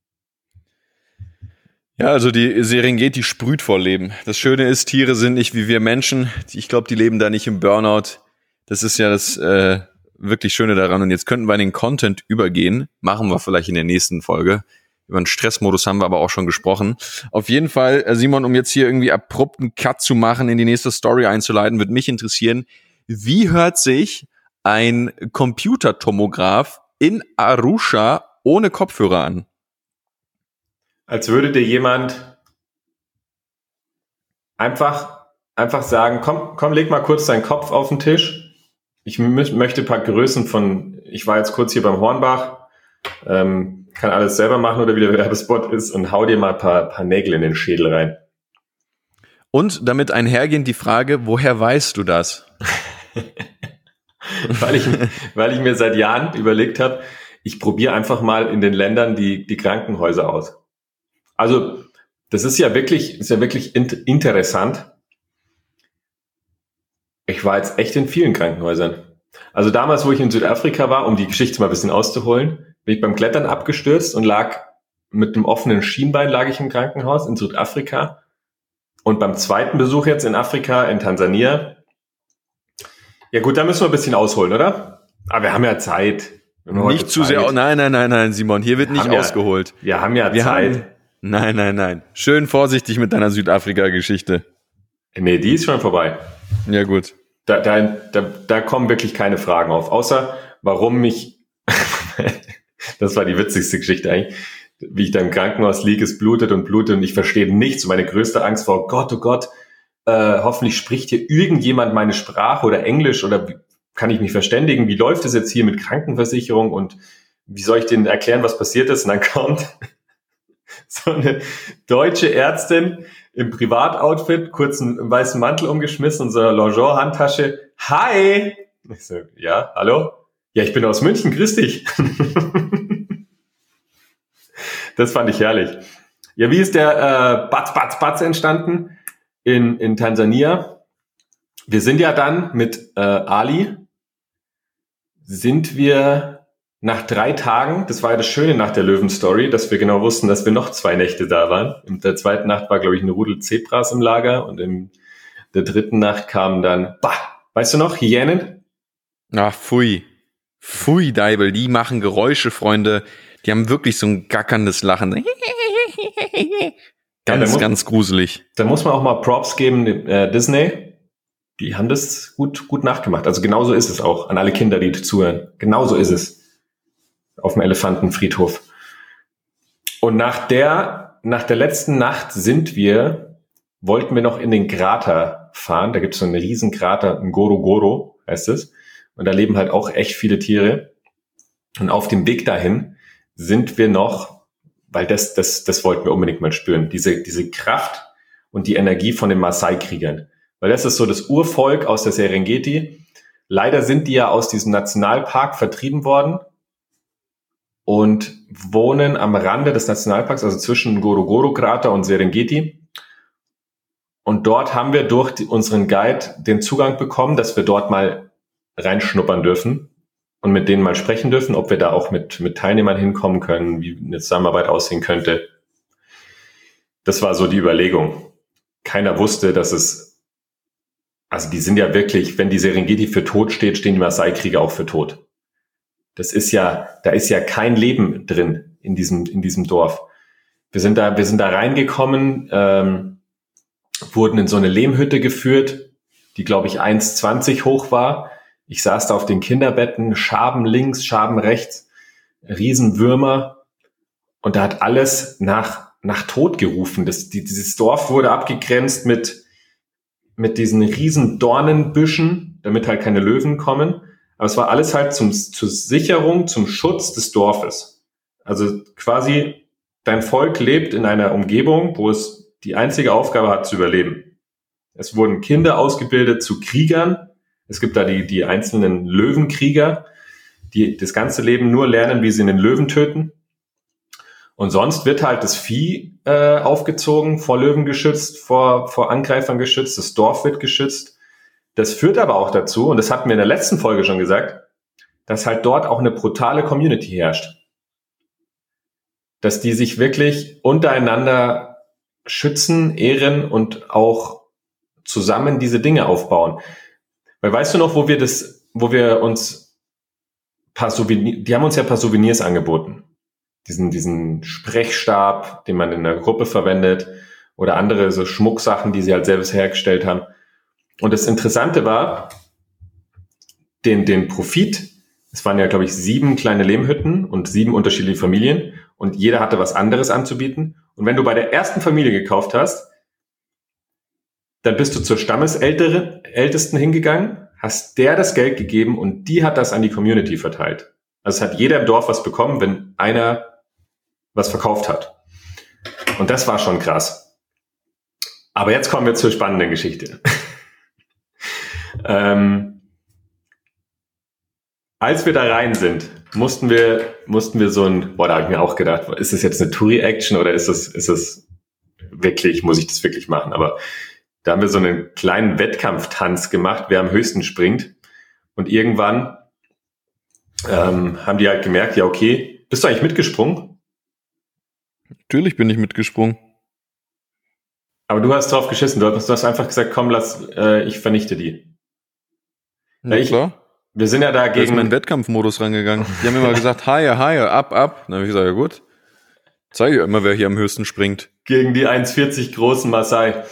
Ja, also die Serengeti sprüht vor Leben. Das Schöne ist, Tiere sind nicht wie wir Menschen. Ich glaube, die leben da nicht im Burnout. Das ist ja das wirklich Schöne daran. Und jetzt könnten wir in den Content übergehen. Machen wir vielleicht in der nächsten Folge. Über den Stressmodus haben wir aber auch schon gesprochen. Auf jeden Fall, Simon, um jetzt hier irgendwie abrupt einen Cut zu machen, in die nächste Story einzuleiten, würde mich interessieren, wie hört sich ein Computertomograph in Arusha ohne Kopfhörer an? Als würde dir jemand einfach sagen, komm, leg mal kurz deinen Kopf auf den Tisch. Ich möchte ein paar Größen ich war jetzt kurz hier beim Hornbach, kann alles selber machen oder wie der Werbespot ist und hau dir mal ein paar Nägel in den Schädel rein. Und damit einhergehend die Frage, woher weißt du das? weil ich mir seit Jahren überlegt habe, ich probiere einfach mal in den Ländern die Krankenhäuser aus. Also das ist ja wirklich interessant. Ich war jetzt echt in vielen Krankenhäusern. Also damals, wo ich in Südafrika war, um die Geschichte mal ein bisschen auszuholen, bin ich beim Klettern abgestürzt und lag mit einem offenen Schienbein im Krankenhaus in Südafrika. Und beim zweiten Besuch jetzt in Afrika, in Tansania, ja gut, da müssen wir ein bisschen ausholen, oder? Aber wir haben ja Zeit. Nicht zu sehr. Nein, Simon, hier wird nicht ausgeholt. Wir haben ja Zeit. Nein. Schön vorsichtig mit deiner Südafrika-Geschichte. Nee, die ist schon vorbei. Ja, gut. Da kommen wirklich keine Fragen auf. Außer, warum das war die witzigste Geschichte eigentlich, wie ich da im Krankenhaus liege, es blutet und ich verstehe nichts. Und meine größte Angst war, oh Gott, hoffentlich spricht hier irgendjemand meine Sprache oder Englisch oder kann ich mich verständigen? Wie läuft es jetzt hier mit Krankenversicherung und wie soll ich denen erklären, was passiert ist? Und dann kommt so eine deutsche Ärztin im Privatoutfit, kurzen weißen Mantel umgeschmissen und so eine Longeon-Handtasche. Hi! Ich so, ja, hallo? Ja, ich bin aus München, grüß dich. Das fand ich herrlich. Ja, wie ist der Batz entstanden in Tansania? Wir sind ja dann mit Ali, sind wir nach 3 Tagen, das war ja das Schöne nach der Löwen-Story, dass wir genau wussten, dass wir noch 2 Nächte da waren. In der zweiten Nacht war, glaube ich, eine Rudel Zebras im Lager und in der dritten Nacht kamen dann, weißt du noch, Hyänen? Ach, pfui, Deibel, die machen Geräusche, Freunde. Die haben wirklich so ein gackerndes Lachen. Ganz gruselig. Da muss man auch mal Props geben, Disney. Die haben das gut nachgemacht. Also genauso ist es auch, an alle Kinder, die zuhören. Genauso ist es. Auf dem Elefantenfriedhof. Und nach der letzten Nacht wollten wir noch in den Krater fahren. Da gibt es so einen riesen Krater, Ngorongoro heißt es. Und da leben halt auch echt viele Tiere. Und auf dem Weg dahin sind wir noch, weil das wollten wir unbedingt mal spüren, diese Kraft und die Energie von den Maasai-Kriegern. Weil das ist so das Urvolk aus der Serengeti. Leider sind die ja aus diesem Nationalpark vertrieben worden und wohnen am Rande des Nationalparks, also zwischen Ngorongoro-Krater und Serengeti. Und dort haben wir durch unseren Guide den Zugang bekommen, dass wir dort mal reinschnuppern dürfen und mit denen mal sprechen dürfen, ob wir da auch mit Teilnehmern hinkommen können, wie eine Zusammenarbeit aussehen könnte. Das war so die Überlegung. Keiner wusste, also die sind ja wirklich, wenn die Serengeti für tot steht, stehen die Maasai-Krieger auch für tot. Da ist ja kein Leben drin in diesem Dorf. Wir sind da reingekommen, wurden in so eine Lehmhütte geführt, die, glaube ich, 1,20 hoch war. Ich saß da auf den Kinderbetten, Schaben links, Schaben rechts, Riesenwürmer. Und da hat alles nach Tod gerufen. Dieses Dorf wurde abgegrenzt mit diesen riesen Dornenbüschen, damit halt keine Löwen kommen. Aber es war alles halt zur Sicherung, zum Schutz des Dorfes. Also quasi dein Volk lebt in einer Umgebung, wo es die einzige Aufgabe hat, zu überleben. Es wurden Kinder ausgebildet zu Kriegern. Es gibt da die einzelnen Löwenkrieger, die das ganze Leben nur lernen, wie sie einen Löwen töten. Und sonst wird halt das Vieh aufgezogen, vor Löwen geschützt, vor Angreifern geschützt, das Dorf wird geschützt. Das führt aber auch dazu, und das hatten wir in der letzten Folge schon gesagt, dass halt dort auch eine brutale Community herrscht. Dass die sich wirklich untereinander schützen, ehren und auch zusammen diese Dinge aufbauen. Weil weißt du noch, die haben uns ja ein paar Souvenirs angeboten. Diesen Sprechstab, den man in der Gruppe verwendet, oder andere so Schmucksachen, die sie halt selbst hergestellt haben. Und das Interessante war, den Profit, es waren ja, glaube ich, 7 kleine Lehmhütten und 7 unterschiedliche Familien und jeder hatte was anderes anzubieten. Und wenn du bei der ersten Familie gekauft hast, Dann bist du zur Stammesältesten hingegangen, hast der das Geld gegeben und die hat das an die Community verteilt. Also es hat jeder im Dorf was bekommen, wenn einer was verkauft hat. Und das war schon krass. Aber jetzt kommen wir zur spannenden Geschichte. Als wir da rein sind, mussten wir so ein, da habe ich mir auch gedacht, ist das jetzt eine Touri-Action oder ist es wirklich, muss ich das wirklich machen? Aber da haben wir so einen kleinen Wettkampftanz gemacht, wer am höchsten springt. Und irgendwann haben die halt gemerkt, ja okay, bist du eigentlich mitgesprungen? Natürlich bin ich mitgesprungen. Aber du hast drauf geschissen, du hast einfach gesagt, komm, ich vernichte die. Ja, klar. Wir sind ja da gegen... Ich bin in den Wettkampfmodus rangegangen. Die haben immer gesagt, higher, up. Dann habe ich gesagt, ja gut, zeige ich immer, wer hier am höchsten springt. Gegen die 1,40 großen Maasai.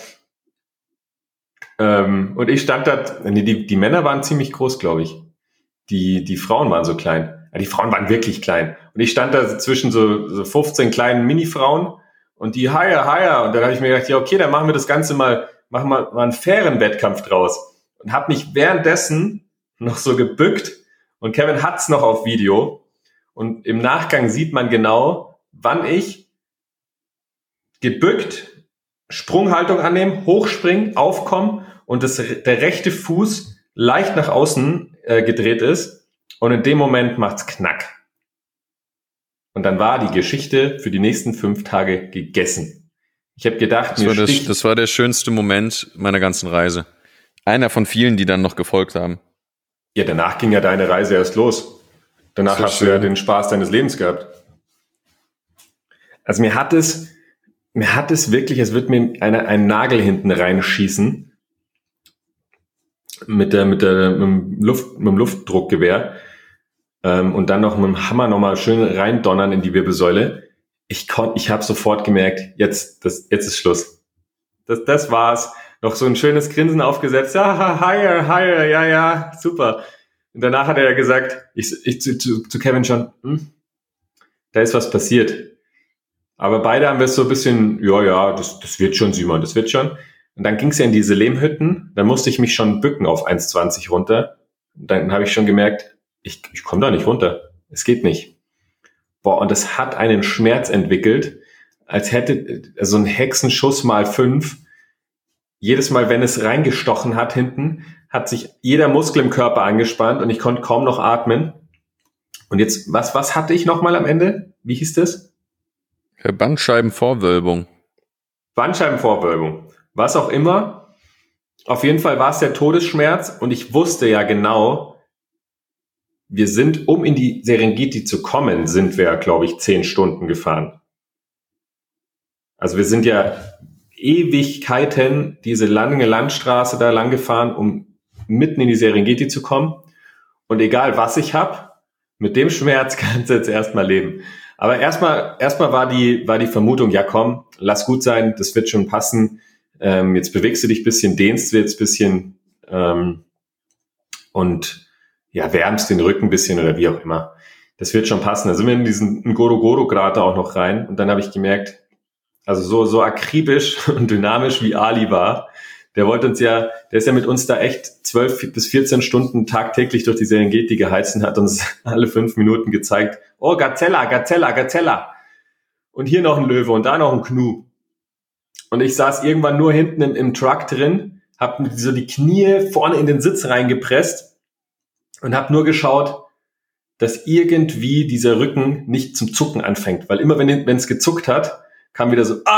Und ich stand da, die Männer waren ziemlich groß, glaube ich. Die Frauen waren so klein. Ja, die Frauen waren wirklich klein. Und ich stand da zwischen so 15 kleinen Mini-Frauen und die higher. Und dann habe ich mir gedacht, ja okay, dann machen wir das Ganze machen wir mal einen fairen Wettkampf draus. Und habe mich währenddessen noch so gebückt und Kevin hat's noch auf Video. Und im Nachgang sieht man genau, wann ich gebückt, Sprunghaltung annehmen, hochspringen, aufkommen und der rechte Fuß leicht nach außen gedreht ist und in dem Moment macht's knack. Und dann war die Geschichte für die nächsten 5 Tage gegessen. Ich habe gedacht, das war der schönste Moment meiner ganzen Reise. Einer von vielen, die dann noch gefolgt haben. Ja, danach ging ja deine Reise erst los. Danach hast du ja den Spaß deines Lebens gehabt. Also mir hat es wirklich, es wird mir ein Nagel hinten reinschießen mit dem Luftdruckgewehr und dann noch mit dem Hammer nochmal schön reindonnern in die Wirbelsäule. Ich habe sofort gemerkt, jetzt ist Schluss. Das war's. Noch so ein schönes Grinsen aufgesetzt. Ja, higher, ja, super. Und danach hat er ja gesagt, ich zu Kevin schon, da ist was passiert. Aber beide haben wir es so ein bisschen, ja, das wird schon, Simon, das wird schon. Und dann ging es ja in diese Lehmhütten, dann musste ich mich schon bücken auf 1,20 runter. Und dann habe ich schon gemerkt, ich komme da nicht runter. Es geht nicht. Boah, und es hat einen Schmerz entwickelt, als hätte so ein Hexenschuss mal 5. Jedes Mal, wenn es reingestochen hat hinten, hat sich jeder Muskel im Körper angespannt und ich konnte kaum noch atmen. Und jetzt, was hatte ich nochmal am Ende? Wie hieß das? Bandscheibenvorwölbung. Was auch immer. Auf jeden Fall war es der Todesschmerz und ich wusste ja genau, wir sind, um in die Serengeti zu kommen, sind wir, glaube ich, 10 Stunden gefahren. Also wir sind ja Ewigkeiten diese lange Landstraße da lang gefahren, um mitten in die Serengeti zu kommen. Und egal was ich habe, mit dem Schmerz kannst du jetzt erstmal leben. Aber erstmal war die Vermutung, ja komm, lass gut sein, das wird schon passen. Jetzt bewegst du dich ein bisschen, dehnst du jetzt ein bisschen und ja, wärmst den Rücken ein bisschen oder wie auch immer. Das wird schon passen. Da sind wir in diesen Ngorongoro-Krater auch noch rein und dann habe ich gemerkt, also so akribisch und dynamisch wie Ali war, der ist ja mit uns da echt 12 bis 14 Stunden tagtäglich durch die Serengeti geheizt und hat uns alle 5 Minuten gezeigt, oh, Gazella. Und hier noch ein Löwe und da noch ein Gnu. Und ich saß irgendwann nur hinten im Truck drin, hab so die Knie vorne in den Sitz reingepresst und hab nur geschaut, dass irgendwie dieser Rücken nicht zum Zucken anfängt. Weil immer wenn es gezuckt hat, kam wieder so,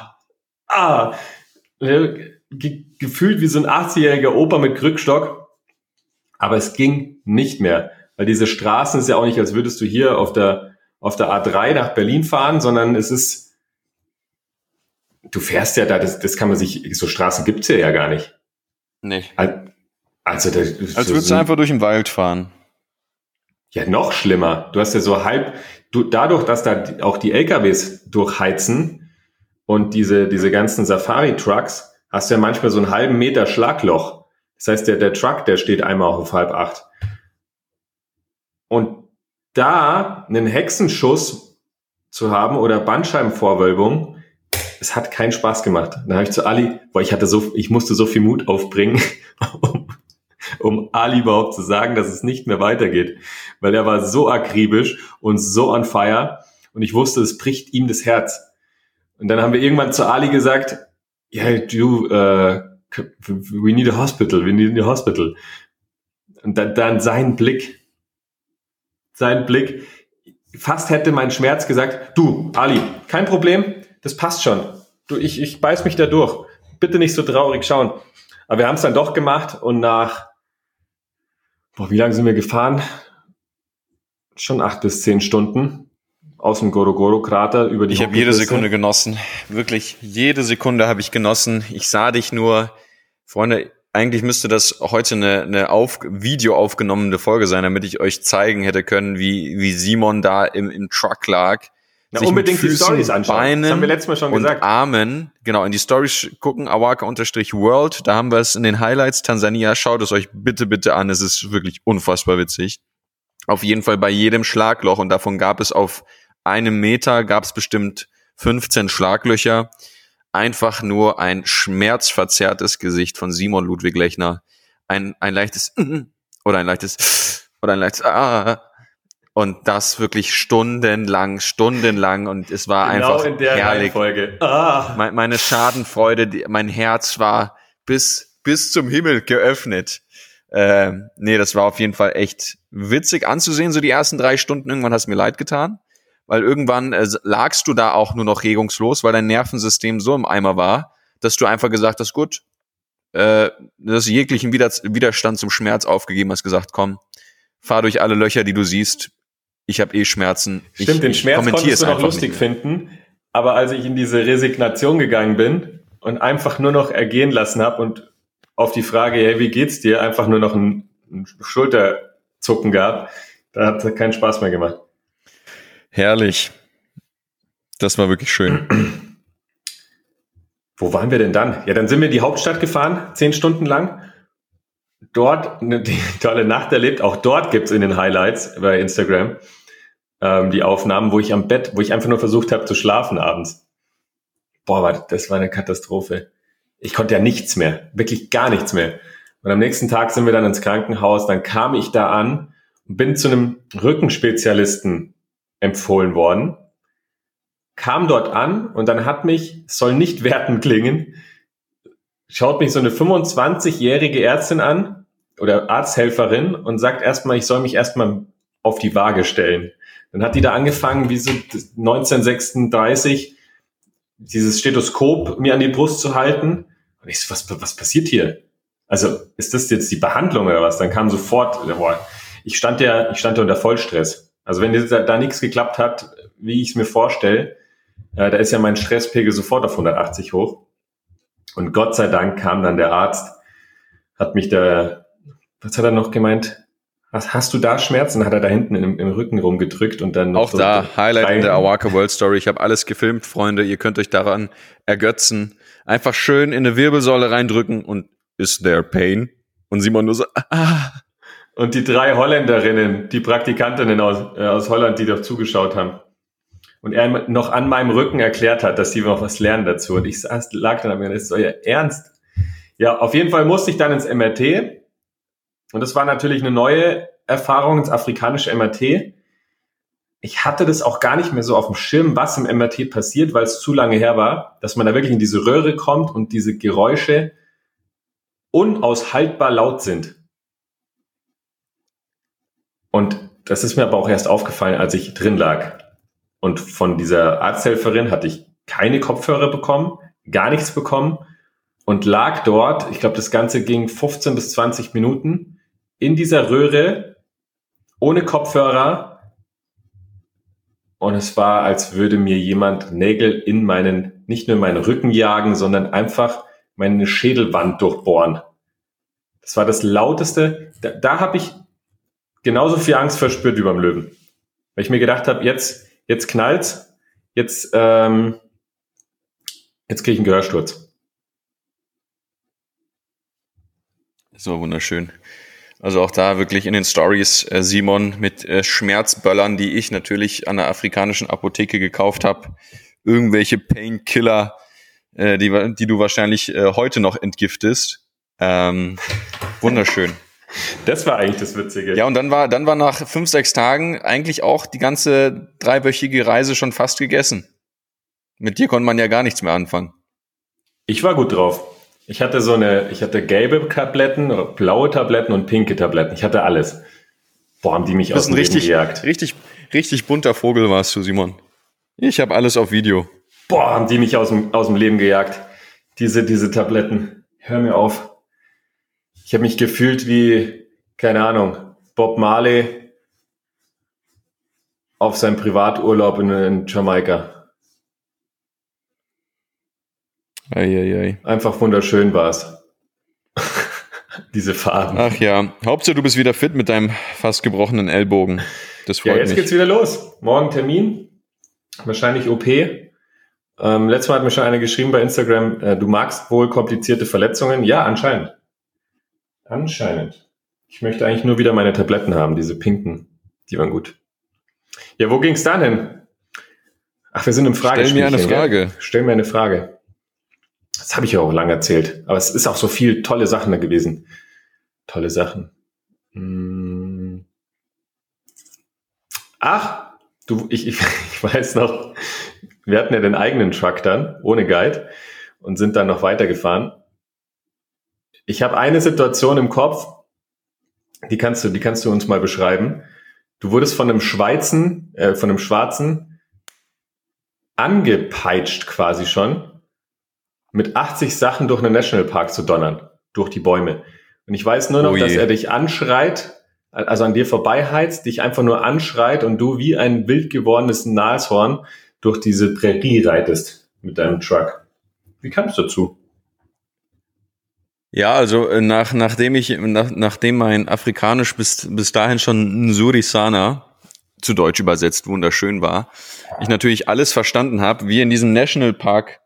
gefühlt wie so ein 80-jähriger Opa mit Krückstock. Aber es ging nicht mehr. Weil diese Straßen ist ja auch nicht, als würdest du hier auf der A3 nach Berlin fahren, sondern es ist, du fährst ja da, das kann man sich, so Straßen gibt's ja gar nicht. Nee. Also als würdest du einfach durch den Wald fahren. Ja, noch schlimmer. Du hast ja so dadurch, dass da auch die LKWs durchheizen und diese ganzen Safari-Trucks, hast du ja manchmal so einen halben Meter Schlagloch. Das heißt, der Truck, der steht einmal auf 7:30. Und da einen Hexenschuss zu haben oder Bandscheibenvorwölbung, es hat keinen Spaß gemacht. Dann habe ich zu Ali, weil ich musste so viel Mut aufbringen, um Ali überhaupt zu sagen, dass es nicht mehr weitergeht. Weil er war so akribisch und so on fire und ich wusste, es bricht ihm das Herz. Und dann haben wir irgendwann zu Ali gesagt, yeah, we need a hospital. Und dann sein Blick, fast hätte mein Schmerz gesagt, du, Ali, kein Problem, das passt schon. Du, ich beiß mich da durch. Bitte nicht so traurig schauen. Aber wir haben es dann doch gemacht und wie lange sind wir gefahren? Schon 8 bis 10 Stunden aus dem Ngorongoro-Krater über die Ich habe jede Sekunde genossen. Wirklich, jede Sekunde habe ich genossen. Ich sah dich nur. Freunde, eigentlich müsste das heute eine Video aufgenommene Folge sein, damit ich euch zeigen hätte können, wie Simon da im Truck lag. Ja, unbedingt die Stories anschauen. Beinen das haben wir letztes Mal schon gesagt. Und Armen, genau, in die Stories gucken, awaka_world, da haben wir es in den Highlights, Tansania, schaut es euch bitte an, es ist wirklich unfassbar witzig. Auf jeden Fall bei jedem Schlagloch, und davon gab es auf einem Meter, gab es bestimmt 15 Schlaglöcher, einfach nur ein schmerzverzerrtes Gesicht von Simon Ludwig Lechner, ein leichtes oder ein leichtes und das wirklich stundenlang und es war genau einfach in der herrlich. Reihenfolge. Meine Schadenfreude, mein Herz war bis zum Himmel geöffnet. Das war auf jeden Fall echt witzig anzusehen, so die ersten 3 Stunden. Irgendwann hast du mir leid getan, weil irgendwann lagst du da auch nur noch regungslos, weil dein Nervensystem so im Eimer war, dass du einfach gesagt hast, gut, dass jeglichen Widerstand zum Schmerz aufgegeben hast, gesagt, komm, fahr durch alle Löcher, die du siehst. Ich habe Schmerzen. Stimmt, den Schmerz konntest du noch lustig finden, aber als ich in diese Resignation gegangen bin und einfach nur noch ergehen lassen habe und auf die Frage, hey, wie geht's dir, einfach nur noch ein Schulterzucken gab, da hat es keinen Spaß mehr gemacht. Herrlich. Das war wirklich schön. Wo waren wir denn dann? Ja, dann sind wir in die Hauptstadt gefahren, 10 Stunden lang. Dort eine tolle Nacht erlebt. Auch dort gibt's in den Highlights bei Instagram die Aufnahmen, wo ich einfach nur versucht habe zu schlafen abends. Das war eine Katastrophe. Ich konnte ja nichts mehr, wirklich gar nichts mehr. Und am nächsten Tag sind wir dann ins Krankenhaus. Dann kam ich da an und bin zu einem Rückenspezialisten empfohlen worden. Kam dort an und dann soll nicht wertend klingen, schaut mich so eine 25-jährige Ärztin an oder Arzthelferin und sagt erstmal, ich soll mich erstmal auf die Waage stellen. Dann hat die da angefangen, wie so 1936, dieses Stethoskop mir an die Brust zu halten. Und ich so, was passiert hier? Also, ist das jetzt die Behandlung oder was? Dann kam sofort, ich stand ja unter Vollstress. Also, wenn da nichts geklappt hat, wie ich es mir vorstelle, da ist ja mein Stresspegel sofort auf 180 hoch. Und Gott sei Dank kam dann der Arzt, was hat er noch gemeint? Hast du da Schmerzen? Hat er da hinten im Rücken rumgedrückt und dann noch auch so da, Highlight in der Awaka World Story. Ich habe alles gefilmt, Freunde. Ihr könnt euch daran ergötzen. Einfach schön in eine Wirbelsäule reindrücken und is there pain? Und Simon nur so, Und die 3 Holländerinnen, die Praktikantinnen aus Holland, die doch zugeschaut haben. Und er noch an meinem Rücken erklärt hat, dass sie noch was lernen dazu. Und ich lag dann, das ist euer Ernst? Ja, auf jeden Fall musste ich dann ins MRT. Und das war natürlich eine neue Erfahrung, ins afrikanische MRT. Ich hatte das auch gar nicht mehr so auf dem Schirm, was im MRT passiert, weil es zu lange her war, dass man da wirklich in diese Röhre kommt und diese Geräusche unaushaltbar laut sind. Und das ist mir aber auch erst aufgefallen, als ich drin lag. Und von dieser Arzthelferin hatte ich keine Kopfhörer bekommen, gar nichts bekommen und lag dort, ich glaube, das Ganze ging 15 bis 20 Minuten, in dieser Röhre, ohne Kopfhörer. Und es war, als würde mir jemand Nägel in nicht nur in meinen Rücken jagen, sondern einfach meine Schädelwand durchbohren. Das war das Lauteste. Da habe ich genauso viel Angst verspürt wie beim Löwen. Weil ich mir gedacht habe, jetzt knallt's, jetzt kriege ich einen Gehörsturz. So wunderschön. Also auch da wirklich in den Stories Simon mit Schmerzböllern, die ich natürlich an der afrikanischen Apotheke gekauft habe. Irgendwelche Painkiller, die du wahrscheinlich heute noch entgiftest. Wunderschön. Das war eigentlich das Witzige. Ja, und dann war nach 5, 6 Tagen eigentlich auch die ganze 3-wöchige Reise schon fast gegessen. Mit dir konnte man ja gar nichts mehr anfangen. Ich war gut drauf. Ich hatte gelbe Tabletten, blaue Tabletten und pinke Tabletten. Ich hatte alles. Boah, haben die mich aus dem Leben gejagt. Richtig bunter Vogel warst du, Simon. Ich habe alles auf Video. Boah, haben die mich aus dem Leben gejagt. Diese Tabletten. Hör mir auf. Ich habe mich gefühlt wie, keine Ahnung, Bob Marley auf seinem Privaturlaub in Jamaika. Eieiei. Einfach wunderschön war's. Diese Farben. Ach ja, Hauptsache du bist wieder fit mit deinem fast gebrochenen Ellbogen. Das freut mich. Ja, jetzt geht's wieder los. Morgen Termin. Wahrscheinlich OP. Letztes Mal hat mir schon einer geschrieben bei Instagram, du magst wohl komplizierte Verletzungen. Ja, anscheinend. Ich möchte eigentlich nur wieder meine Tabletten haben, diese pinken. Die waren gut. Ja, wo ging's dann hin? Ach, wir sind im Fragespielchen. Stell mir eine Frage. Das habe ich ja auch lange erzählt. Aber es ist auch so viel tolle Sachen da gewesen. Tolle Sachen. Ach, ich weiß noch, wir hatten ja den eigenen Truck dann, ohne Guide, und sind dann noch weitergefahren. Ich habe eine Situation im Kopf, die kannst du uns mal beschreiben. Du wurdest von einem Schwarzen angepeitscht quasi schon, mit 80 Sachen durch einen Nationalpark zu donnern, durch die Bäume. Und ich weiß nur noch, dass er dich anschreit, also an dir vorbeiheizt, dich einfach nur anschreit und du wie ein wild gewordenes Nashorn durch diese Prärie reitest mit deinem Truck. Wie kam es dazu? Ja, also nachdem mein Afrikanisch bis dahin schon Nsurisana, zu Deutsch übersetzt, wunderschön war, ich natürlich alles verstanden habe, wie in diesem Nationalpark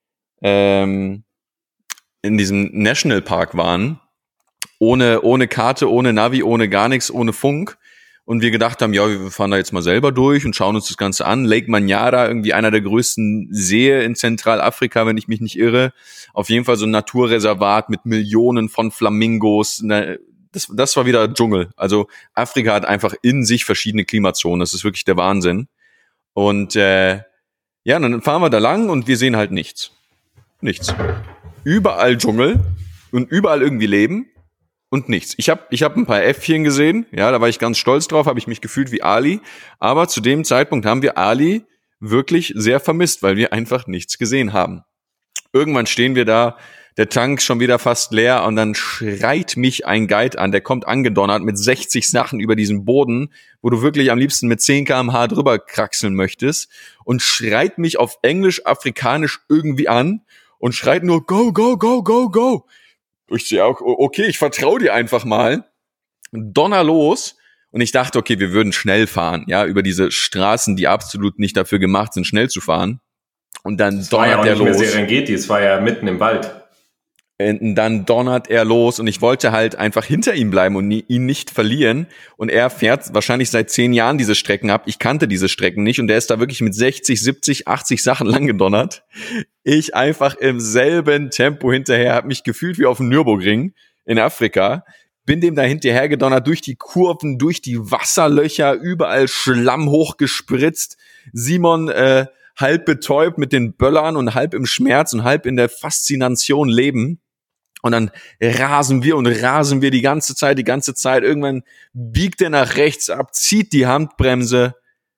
waren, ohne Karte, ohne Navi, ohne gar nichts, ohne Funk. Und wir gedacht haben, ja, wir fahren da jetzt mal selber durch und schauen uns das Ganze an. Lake Manyara, irgendwie einer der größten Seen in Zentralafrika, wenn ich mich nicht irre. Auf jeden Fall so ein Naturreservat mit Millionen von Flamingos. Das war wieder Dschungel. Also Afrika hat einfach in sich verschiedene Klimazonen. Das ist wirklich der Wahnsinn. Und ja, dann fahren wir da lang und wir sehen halt nichts. Nichts. Überall Dschungel und überall irgendwie Leben. Und nichts. Ich hab ein paar Äffchen gesehen, ja, da war ich ganz stolz drauf, habe ich mich gefühlt wie Ali, aber zu dem Zeitpunkt haben wir Ali wirklich sehr vermisst, weil wir einfach nichts gesehen haben. Irgendwann stehen wir da, der Tank schon wieder fast leer und dann schreit mich ein Guide an, der kommt angedonnert mit 60 Sachen über diesen Boden, wo du wirklich am liebsten mit 10 km/h drüber kraxeln möchtest und schreit mich auf Englisch, Afrikanisch irgendwie an und schreit nur go, go, go, go, go. Ich sehe auch, okay, ich vertraue dir einfach mal. Donner los. Und ich dachte, okay, wir würden schnell fahren, ja, über diese Straßen, die absolut nicht dafür gemacht sind, schnell zu fahren. Und dann donnert er los. Das war ja auch nicht mehr Serengeti, es war ja mitten im Wald. Und dann donnert er los und ich wollte halt einfach hinter ihm bleiben und ihn nicht verlieren. Und er fährt wahrscheinlich seit 10 Jahren diese Strecken ab. Ich kannte diese Strecken nicht und der ist da wirklich mit 60, 70, 80 Sachen lang gedonnert. Ich einfach im selben Tempo hinterher, habe mich gefühlt wie auf dem Nürburgring in Afrika. Bin dem da hinterher gedonnert, durch die Kurven, durch die Wasserlöcher, überall Schlamm hochgespritzt. Simon halb betäubt mit den Böllern und halb im Schmerz und halb in der Faszination leben. Und dann rasen wir die ganze Zeit. Irgendwann biegt er nach rechts ab, zieht die Handbremse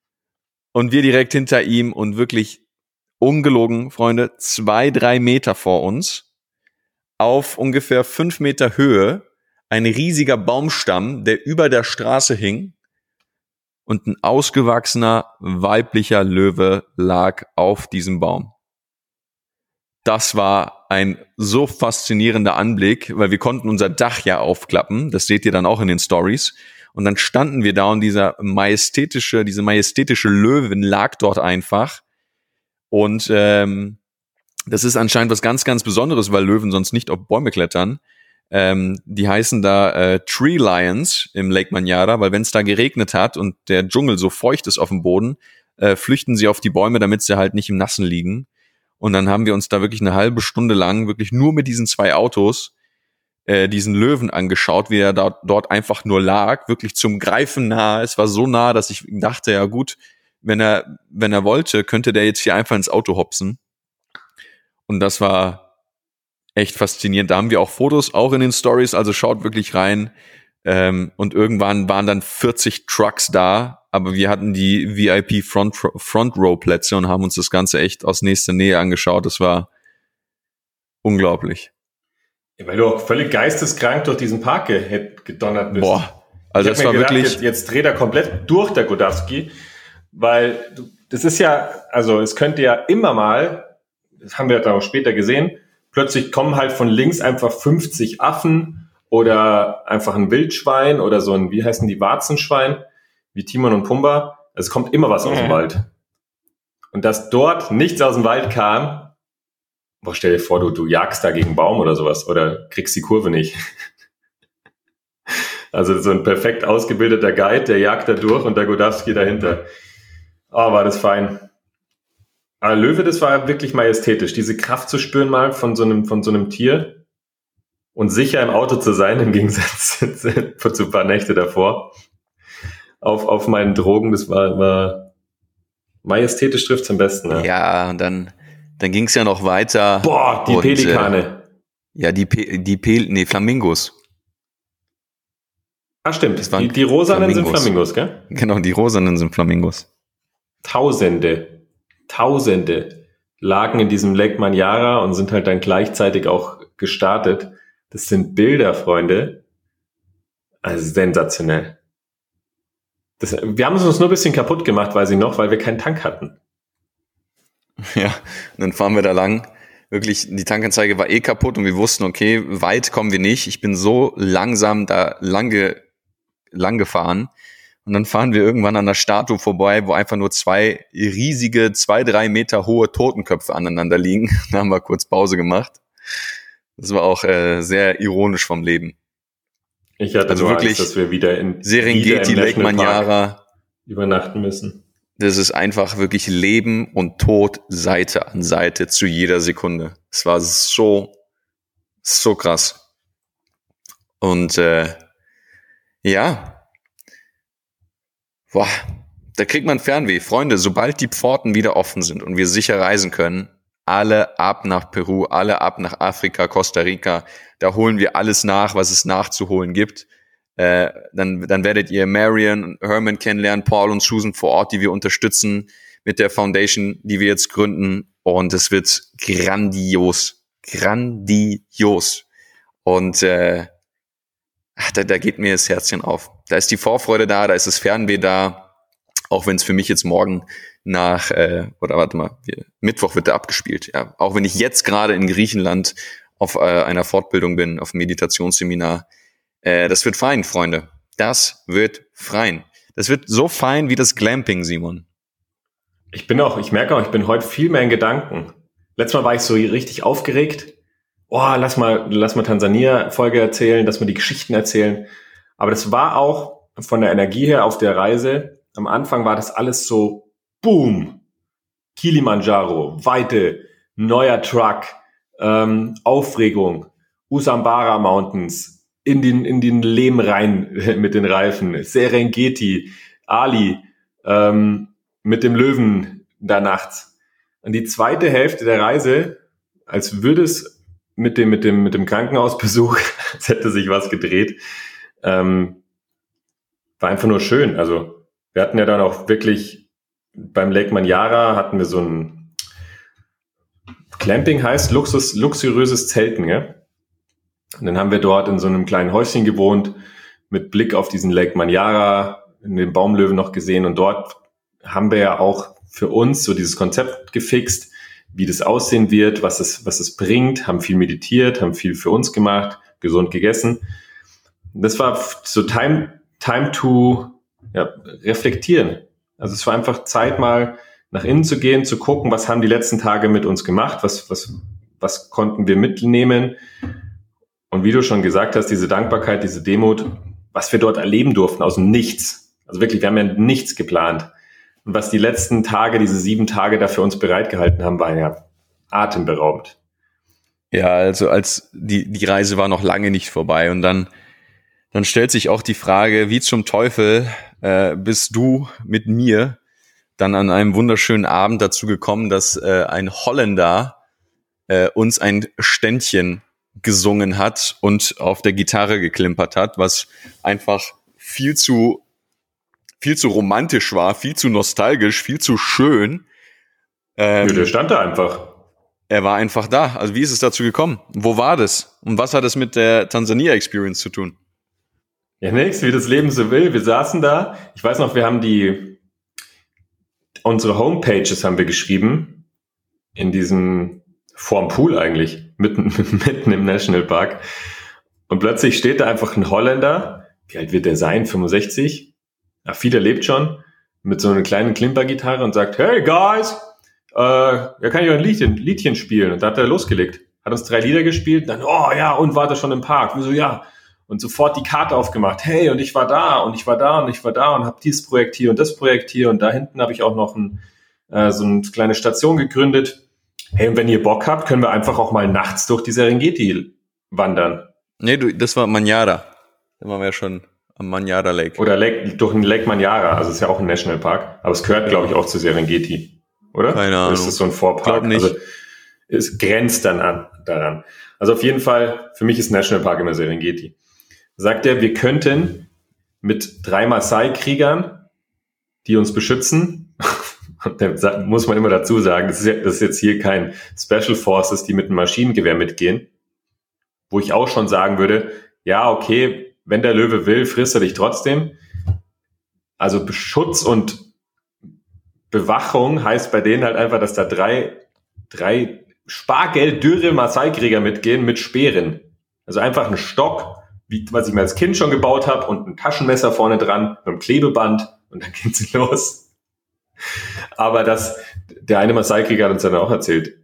und wir direkt hinter ihm und wirklich ungelogen, Freunde, 2-3 Meter vor uns, auf ungefähr 5 Meter Höhe, ein riesiger Baumstamm, der über der Straße hing und ein ausgewachsener weiblicher Löwe lag auf diesem Baum. Das war ein so faszinierender Anblick, weil wir konnten unser Dach ja aufklappen. Das seht ihr dann auch in den Stories. Und dann standen wir da und diese majestätische Löwin lag dort einfach. Und das ist anscheinend was ganz, ganz Besonderes, weil Löwen sonst nicht auf Bäume klettern. Die heißen da Tree Lions im Lake Manyara, weil wenn es da geregnet hat und der Dschungel so feucht ist auf dem Boden, flüchten sie auf die Bäume, damit sie halt nicht im Nassen liegen. Und dann haben wir uns da wirklich eine halbe Stunde lang wirklich nur mit diesen 2 Autos diesen Löwen angeschaut, wie er dort einfach nur lag, wirklich zum Greifen nah. Es war so nah, dass ich dachte, ja gut, wenn er wollte, könnte der jetzt hier einfach ins Auto hopsen. Und das war echt faszinierend. Da haben wir auch Fotos, auch in den Stories, also schaut wirklich rein. Und irgendwann waren dann 40 Trucks da, aber wir hatten die VIP Front Row Plätze und haben uns das Ganze echt aus nächster Nähe angeschaut. Das war unglaublich. Ja, weil du auch völlig geisteskrank durch diesen Park gedonnert bist. Boah, also das war gedacht, wirklich... Jetzt dreht er komplett durch, der Godowski, weil das ist ja, also es könnte ja immer mal, das haben wir dann auch später gesehen, plötzlich kommen halt von links einfach 50 Affen oder einfach ein Wildschwein oder so ein, wie heißen die, Warzenschwein, wie Timon und Pumba. Es kommt immer was aus dem Wald. Und dass dort nichts aus dem Wald kam, boah, stell dir vor, du jagst da gegen einen Baum oder sowas oder kriegst die Kurve nicht. Also so ein perfekt ausgebildeter Guide, der jagt da durch und der Godowski dahinter. Oh, war das fein. Aber Löwe, das war wirklich majestätisch, diese Kraft zu spüren mal von so einem Tier und sicher im Auto zu sein, im Gegensatz zu ein paar Nächte davor. Auf meinen Drogen, das war majestätisch, trifft's am besten. Ne? Ja, und dann ging es ja noch weiter. Boah, die Pelikane. Ja, die Flamingos. Ah, stimmt. Die rosanen sind Flamingos, gell? Genau, die rosanen sind Flamingos. Tausende lagen in diesem Lake Manyara und sind halt dann gleichzeitig auch gestartet. Das sind Bilder, Freunde. Also sensationell. Wir haben es uns nur ein bisschen kaputt gemacht, weil wir keinen Tank hatten. Ja, und dann fahren wir da lang. Wirklich, die Tankanzeige war kaputt und wir wussten, okay, weit kommen wir nicht. Ich bin so langsam da lang gefahren. Und dann fahren wir irgendwann an der Statue vorbei, wo einfach nur 2 riesige, 2-3 Meter hohe Totenköpfe aneinander liegen. Da haben wir kurz Pause gemacht. Das war auch sehr ironisch vom Leben. Ich hatte also wirklich Angst, dass wir wieder in Serengeti, Lake Manyara übernachten müssen. Das ist einfach wirklich Leben und Tod Seite an Seite zu jeder Sekunde. Es war so krass. Und ja, boah, da kriegt man Fernweh. Freunde, sobald die Pforten wieder offen sind und wir sicher reisen können, alle ab nach Peru, alle ab nach Afrika, Costa Rica, da holen wir alles nach, was es nachzuholen gibt. Dann werdet ihr Marion und Herman kennenlernen, Paul und Susan vor Ort, die wir unterstützen mit der Foundation, die wir jetzt gründen. Und es wird grandios. Und da geht mir das Herzchen auf. Da ist die Vorfreude da ist das Fernweh da. Auch wenn es für mich jetzt morgen Mittwoch wird da abgespielt. Ja, auch wenn ich jetzt gerade in Griechenland auf einer Fortbildung bin, auf einem Meditationsseminar. Das wird fein, Freunde. Das wird fein. Das wird so fein wie das Glamping, Simon. Ich merke auch, ich bin heute viel mehr in Gedanken. Letztes Mal war ich so richtig aufgeregt. Oh, lass mal Tansania-Folge erzählen, lass mal die Geschichten erzählen. Aber das war auch von der Energie her auf der Reise. Am Anfang war das alles so, boom, Kilimanjaro, Weite, neuer Truck, Aufregung, Usambara Mountains, in den Lehm rein mit den Reifen, Serengeti, Ali, mit dem Löwen da nachts. Und die zweite Hälfte der Reise, als würde es mit dem Krankenhausbesuch, als hätte sich was gedreht, war einfach nur schön. Also wir hatten ja dann auch wirklich beim Lake Manyara hatten wir so ein Clamping heißt luxuriöses Zelten, gell? Und dann haben wir dort in so einem kleinen Häuschen gewohnt, mit Blick auf diesen Lake Manyara, in den Baumlöwen noch gesehen. Und dort haben wir ja auch für uns so dieses Konzept gefixt, wie das aussehen wird, was es bringt, haben viel meditiert, haben viel für uns gemacht, gesund gegessen. Das war so Time to reflektieren. Also es war einfach Zeit, mal nach innen zu gehen, zu gucken, was haben die letzten Tage mit uns gemacht, was konnten wir mitnehmen. Und wie du schon gesagt hast, diese Dankbarkeit, diese Demut, was wir dort erleben durften aus dem Nichts. Also wirklich, wir haben ja nichts geplant. Und was die letzten Tage, diese 7 Tage da für uns bereitgehalten haben, war ja atemberaubend. Ja, also als die Reise war noch lange nicht vorbei und dann stellt sich auch die Frage, wie zum Teufel bist du mit mir dann an einem wunderschönen Abend dazu gekommen, dass ein Holländer uns ein Ständchen gesungen hat und auf der Gitarre geklimpert hat, was einfach viel zu romantisch war, viel zu nostalgisch, viel zu schön. Ja, der stand da einfach. Er war einfach da. Also wie ist es dazu gekommen? Wo war das? Und was hat es mit der Tansania-Experience zu tun? Ja, nix, wie das Leben so will. Wir saßen da. Ich weiß noch, wir haben unsere Homepages haben wir geschrieben. In diesem, vorm Pool eigentlich. Mitten im Nationalpark. Und plötzlich steht da einfach ein Holländer. Wie alt wird der sein? 65? Ja, vieler lebt schon. Mit so einer kleinen Klimpergitarre und sagt, hey guys, kann ich euch ein Liedchen spielen? Und da hat er losgelegt. Hat uns 3 Lieder gespielt. Dann, oh ja, und war das schon im Park? Wieso, ja. Und sofort die Karte aufgemacht. Hey, und ich war da und ich war da und ich war da und habe dieses Projekt hier und das Projekt hier. Und da hinten habe ich auch noch so eine kleine Station gegründet. Hey, und wenn ihr Bock habt, können wir einfach auch mal nachts durch die Serengeti wandern. Nee, das war Manyara. Da waren wir ja schon am Manyara Lake. Oder durch den Lake Manyara. Also ist ja auch ein Nationalpark. Aber es gehört, glaube ich, auch zu Serengeti. Oder? Keine Ahnung. Oder ist das so ein Vorpark? Glaub nicht. Also es grenzt dann daran. Also auf jeden Fall, für mich ist Nationalpark immer Serengeti. Sagt er, wir könnten mit 3 Maasai-Kriegern, die uns beschützen, da muss man immer dazu sagen, das ist jetzt hier kein Special Forces, die mit einem Maschinengewehr mitgehen, wo ich auch schon sagen würde, ja, okay, wenn der Löwe will, frisst er dich trotzdem. Also Schutz und Bewachung heißt bei denen halt einfach, dass da 3 Spargelddürre Maasai-Krieger mitgehen mit Speeren. Also einfach ein Stock, was ich mir als Kind schon gebaut habe und ein Taschenmesser vorne dran mit einem Klebeband und dann geht sie los. Aber der eine Maasai-Krieger hat uns dann auch erzählt,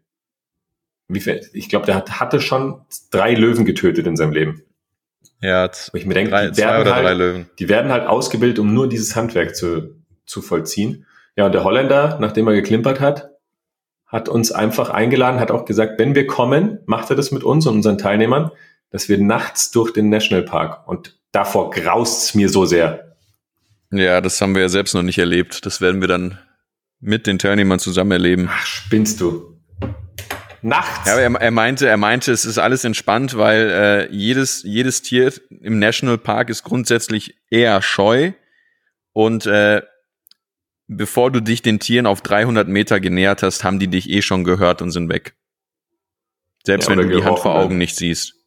ich glaube, der hatte schon 3 Löwen getötet in seinem Leben. Ja, ich mir denke, 2 oder 3 Löwen. Die werden halt ausgebildet, um nur dieses Handwerk zu vollziehen. Ja, und der Holländer, nachdem er geklimpert hat uns einfach eingeladen, hat auch gesagt, wenn wir kommen, macht er das mit uns und unseren Teilnehmern, dass wir nachts durch den Nationalpark, und davor graust's mir so sehr. Ja, das haben wir ja selbst noch nicht erlebt. Das werden wir dann mit den Teilnehmern zusammen erleben. Ach, spinnst du? Nachts? Ja, aber er meinte, es ist alles entspannt, weil jedes Tier im Nationalpark ist grundsätzlich eher scheu und bevor du dich den Tieren auf 300 Meter genähert hast, haben die dich schon gehört und sind weg. Selbst wenn du die Hand vor Augen nicht siehst.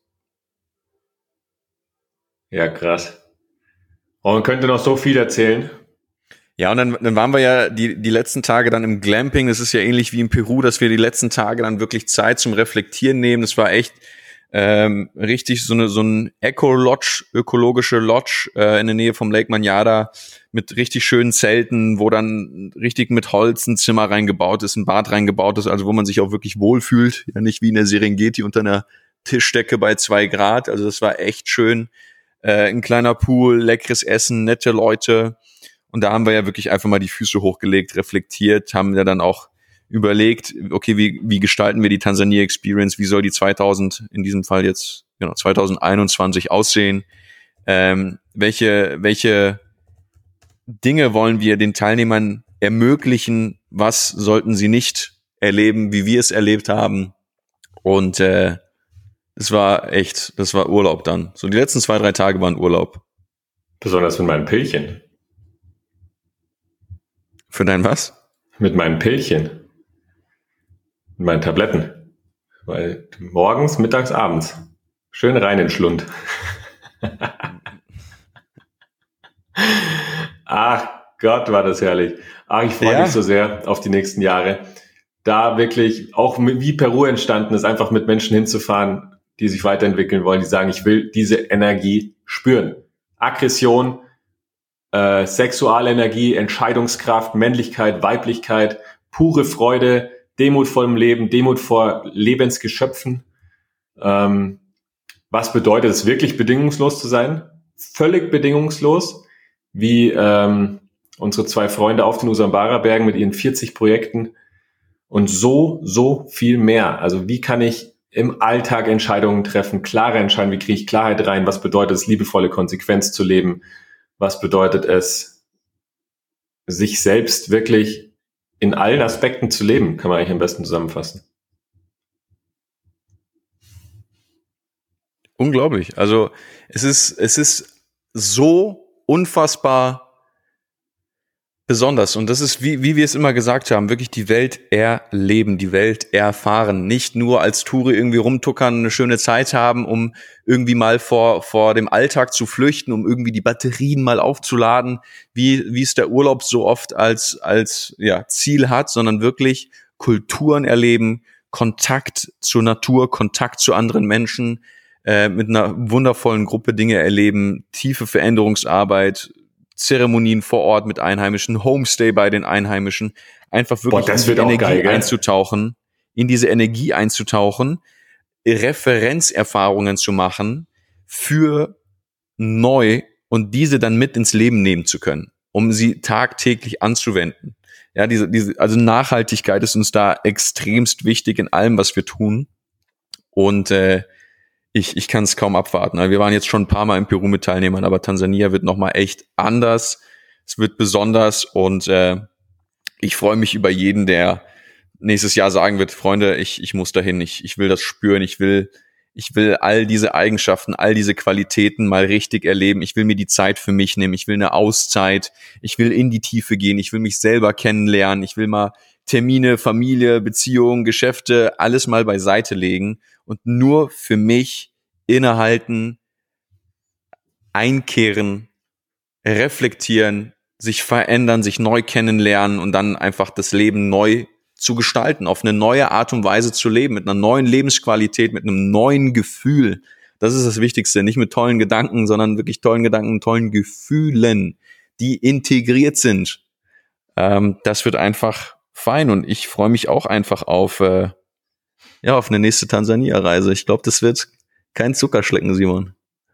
Ja, krass. Und man könnte noch so viel erzählen. Ja, und dann waren wir ja die letzten Tage dann im Glamping. Das ist ja ähnlich wie in Peru, dass wir die letzten Tage dann wirklich Zeit zum Reflektieren nehmen. Das war echt richtig so ein Eco-Lodge, ökologische Lodge in der Nähe vom Lake Manyara mit richtig schönen Zelten, wo dann richtig mit Holz ein Zimmer reingebaut ist, ein Bad reingebaut ist, also wo man sich auch wirklich wohlfühlt. Ja, nicht wie in der Serengeti unter einer Tischdecke bei 2 Grad. Also das war echt schön. Ein kleiner Pool, leckeres Essen, nette Leute. Und da haben wir ja wirklich einfach mal die Füße hochgelegt, reflektiert, haben ja dann auch überlegt, okay, wie gestalten wir die Tansania Experience, wie soll die in diesem Fall jetzt 2021 aussehen, welche Dinge wollen wir den Teilnehmern ermöglichen, was sollten sie nicht erleben, wie wir es erlebt haben. Und das war Urlaub dann. So die letzten 2, 3 Tage waren Urlaub. Besonders mit meinen Pillchen. Für dein was? Mit meinen Pillchen. Mit meinen Tabletten. Weil morgens, mittags, abends. Schön rein in den Schlund. Ach Gott, war das herrlich. Ach, ich freue mich so sehr auf die nächsten Jahre. Da wirklich, auch wie Peru entstanden ist, einfach mit Menschen hinzufahren, die sich weiterentwickeln wollen, die sagen, ich will diese Energie spüren. Aggression, sexuelle Energie, Entscheidungskraft, Männlichkeit, Weiblichkeit, pure Freude, Demut vor dem Leben, Demut vor Lebensgeschöpfen. Was bedeutet es, wirklich bedingungslos zu sein? Völlig bedingungslos, wie unsere 2 Freunde auf den Usambara-Bergen mit ihren 40 Projekten und so viel mehr. Also wie kann ich im Alltag Entscheidungen treffen, klare Entscheidungen, wie kriege ich Klarheit rein, was bedeutet es, liebevolle Konsequenz zu leben, was bedeutet es, sich selbst wirklich in allen Aspekten zu leben, kann man eigentlich am besten zusammenfassen. Unglaublich. Also es ist so unfassbar besonders. Und das ist, wie wir es immer gesagt haben, wirklich die Welt erleben, die Welt erfahren. Nicht nur als Touri irgendwie rumtuckern, eine schöne Zeit haben, um irgendwie mal vor dem Alltag zu flüchten, um irgendwie die Batterien mal aufzuladen, wie es der Urlaub so oft als Ziel hat, sondern wirklich Kulturen erleben, Kontakt zur Natur, Kontakt zu anderen Menschen, mit einer wundervollen Gruppe Dinge erleben, tiefe Veränderungsarbeit, Zeremonien vor Ort mit Einheimischen, Homestay bei den Einheimischen, einfach wirklich in diese Energie einzutauchen, Referenzerfahrungen zu machen für neu und diese dann mit ins Leben nehmen zu können, um sie tagtäglich anzuwenden. Ja, also Nachhaltigkeit ist uns da extremst wichtig in allem, was wir tun. Und ich kann es kaum abwarten. Wir waren jetzt schon ein paar Mal in Peru mit Teilnehmern, aber Tansania wird nochmal echt anders. Es wird besonders und ich freue mich über jeden, der nächstes Jahr sagen wird, Freunde, ich muss dahin, ich will das spüren, ich will all diese Eigenschaften, all diese Qualitäten mal richtig erleben. Ich will mir die Zeit für mich nehmen, ich will eine Auszeit, ich will in die Tiefe gehen, ich will mich selber kennenlernen, ich will mal Termine, Familie, Beziehungen, Geschäfte, alles mal beiseite legen und nur für mich innehalten, einkehren, reflektieren, sich verändern, sich neu kennenlernen und dann einfach das Leben neu zu gestalten, auf eine neue Art und Weise zu leben, mit einer neuen Lebensqualität, mit einem neuen Gefühl. Das ist das Wichtigste, nicht mit tollen Gedanken, sondern wirklich tollen Gedanken, tollen Gefühlen, die integriert sind. Das wird einfach fein und ich freue mich auch einfach auf eine nächste Tansania-Reise. Ich glaube, das wird kein Zuckerschlecken, Simon.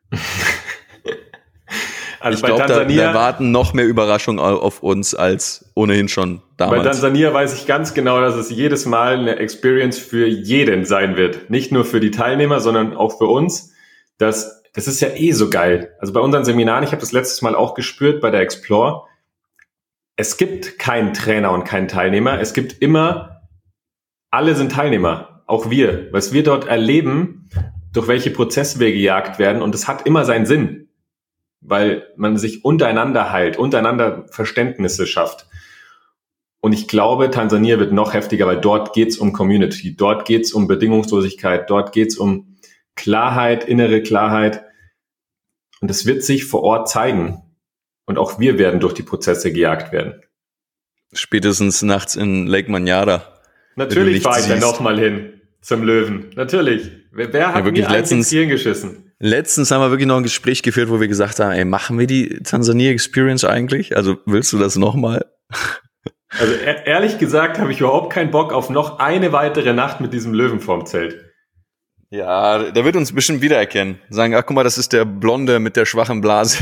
Also ich glaube, da warten noch mehr Überraschungen auf uns als ohnehin schon damals. Bei Tansania weiß ich ganz genau, dass es jedes Mal eine Experience für jeden sein wird. Nicht nur für die Teilnehmer, sondern auch für uns. Das ist ja so geil. Also bei unseren Seminaren, ich habe das letztes Mal auch gespürt bei der Explore, es gibt keinen Trainer und keinen Teilnehmer. Es gibt immer, alle sind Teilnehmer, auch wir. Was wir dort erleben, durch welche Prozesse wir gejagt werden. Und es hat immer seinen Sinn, weil man sich untereinander heilt, untereinander Verständnisse schafft. Und ich glaube, Tansania wird noch heftiger, weil dort geht's um Community, dort geht's um Bedingungslosigkeit, dort geht's um Klarheit, innere Klarheit. Und es wird sich vor Ort zeigen. Und auch wir werden durch die Prozesse gejagt werden. Spätestens nachts in Lake Manyara. Natürlich fahre ich da nochmal hin zum Löwen. Natürlich. Wer hat mir eigentlich ins Hirn geschissen? Letztens haben wir wirklich noch ein Gespräch geführt, wo wir gesagt haben, machen wir die Tansania Experience eigentlich? Also willst du das nochmal? Also ehrlich gesagt habe ich überhaupt keinen Bock auf noch eine weitere Nacht mit diesem Löwen vorm Zelt. Ja, der wird uns bestimmt wiedererkennen. Sagen, ach guck mal, das ist der Blonde mit der schwachen Blase.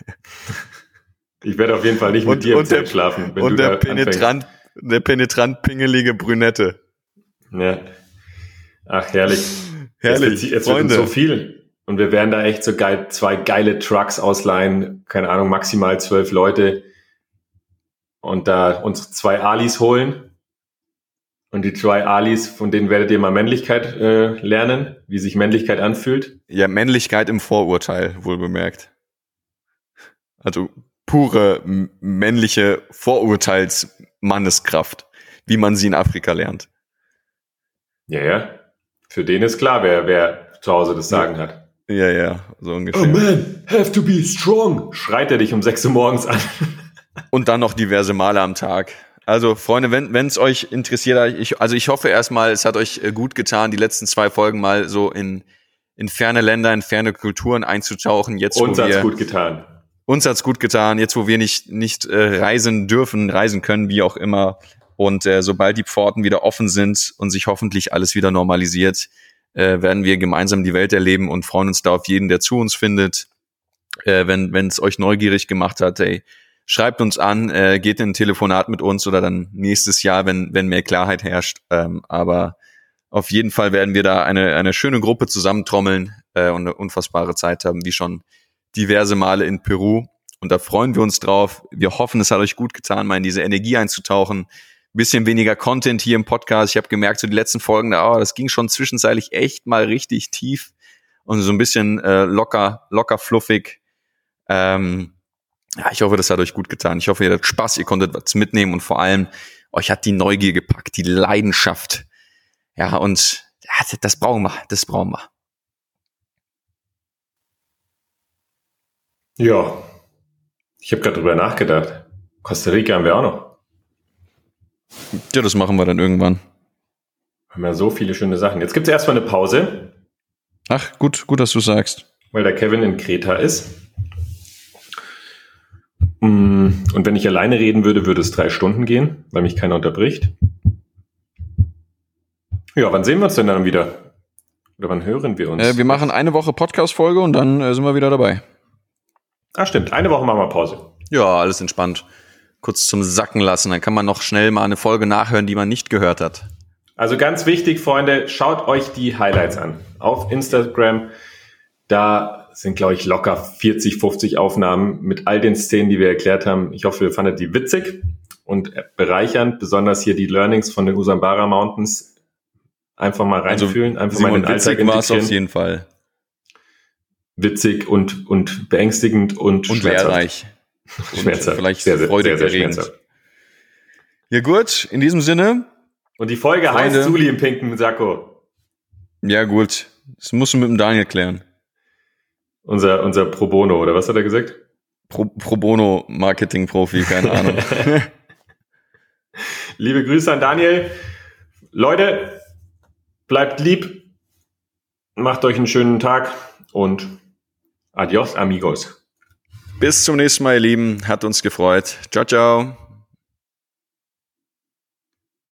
Ich werde auf jeden Fall nicht mit dir im Zelt schlafen. Wenn und du der penetrant pingelige Brünette. Ja. Ach, herrlich. Herrlich, jetzt wird uns so viel. Und wir werden da echt so geil, 2 geile Trucks ausleihen. Keine Ahnung, maximal 12 Leute. Und da uns 2 Alis holen. Und die 2 Alis, von denen werdet ihr mal Männlichkeit lernen, wie sich Männlichkeit anfühlt. Ja, Männlichkeit im Vorurteil, wohl bemerkt. Also pure männliche Vorurteilsmanneskraft, wie man sie in Afrika lernt. Ja. Für den ist klar, wer zu Hause das Sagen hat. Ja, so ungefähr. Oh man, have to be strong. Schreit er dich um 6 Uhr morgens an. Und dann noch diverse Male am Tag. Also Freunde, wenn es euch interessiert, ich hoffe erstmal, es hat euch gut getan, die letzten 2 Folgen mal so in ferne Länder, in ferne Kulturen einzutauchen. Uns hat's gut getan. Uns hat's gut getan, jetzt wo wir nicht reisen dürfen, reisen können, wie auch immer. Und sobald die Pforten wieder offen sind und sich hoffentlich alles wieder normalisiert, werden wir gemeinsam die Welt erleben und freuen uns da auf jeden, der zu uns findet. Wenn es euch neugierig gemacht hat, schreibt uns an, geht in ein Telefonat mit uns oder dann nächstes Jahr, wenn mehr Klarheit herrscht. Aber auf jeden Fall werden wir da eine schöne Gruppe zusammentrommeln und eine unfassbare Zeit haben, wie schon diverse Male in Peru. Und da freuen wir uns drauf. Wir hoffen, es hat euch gut getan, mal in diese Energie einzutauchen. Bisschen weniger Content hier im Podcast. Ich habe gemerkt, so die letzten Folgen, das ging schon zwischenzeitlich echt mal richtig tief und so ein bisschen locker fluffig. Ich hoffe, das hat euch gut getan. Ich hoffe, ihr hattet Spaß, ihr konntet was mitnehmen und vor allem euch hat die Neugier gepackt, die Leidenschaft. Ja, und das brauchen wir. Ja, ich habe gerade drüber nachgedacht. Costa Rica haben wir auch noch. Ja, das machen wir dann irgendwann. Wir haben ja so viele schöne Sachen. Jetzt gibt es erstmal eine Pause. Ach, gut, dass du sagst. Weil der Kevin in Kreta ist. Und wenn ich alleine reden würde, würde es 3 Stunden gehen, weil mich keiner unterbricht. Ja, wann sehen wir uns denn dann wieder? Oder wann hören wir uns? Wir machen eine Woche Podcast-Folge und dann sind wir wieder dabei. Stimmt. Eine Woche machen wir Pause. Ja, alles entspannt. Kurz zum Sacken lassen. Dann kann man noch schnell mal eine Folge nachhören, die man nicht gehört hat. Also ganz wichtig, Freunde, schaut euch die Highlights an. Auf Instagram, da sind, glaube ich, locker 40, 50 Aufnahmen mit all den Szenen, die wir erklärt haben. Ich hoffe, ihr fandet die witzig und bereichernd. Besonders hier die Learnings von den Usambara Mountains. Einfach mal reinfühlen, einfach mal in den Alltag integrieren. War es auf jeden Fall. Witzig und beängstigend und lehrreich. Schmerzhaft. Vielleicht freudeerregend. Ja gut, in diesem Sinne. Und die Folge Freunde, heißt Suli im pinken Sakko. Ja gut, das musst du mit dem Daniel klären. Unser Pro Bono, oder was hat er gesagt? Pro Bono Marketing-Profi, keine Ahnung. Liebe Grüße an Daniel. Leute, bleibt lieb, macht euch einen schönen Tag und adios, amigos. Bis zum nächsten Mal, ihr Lieben. Hat uns gefreut. Ciao, ciao.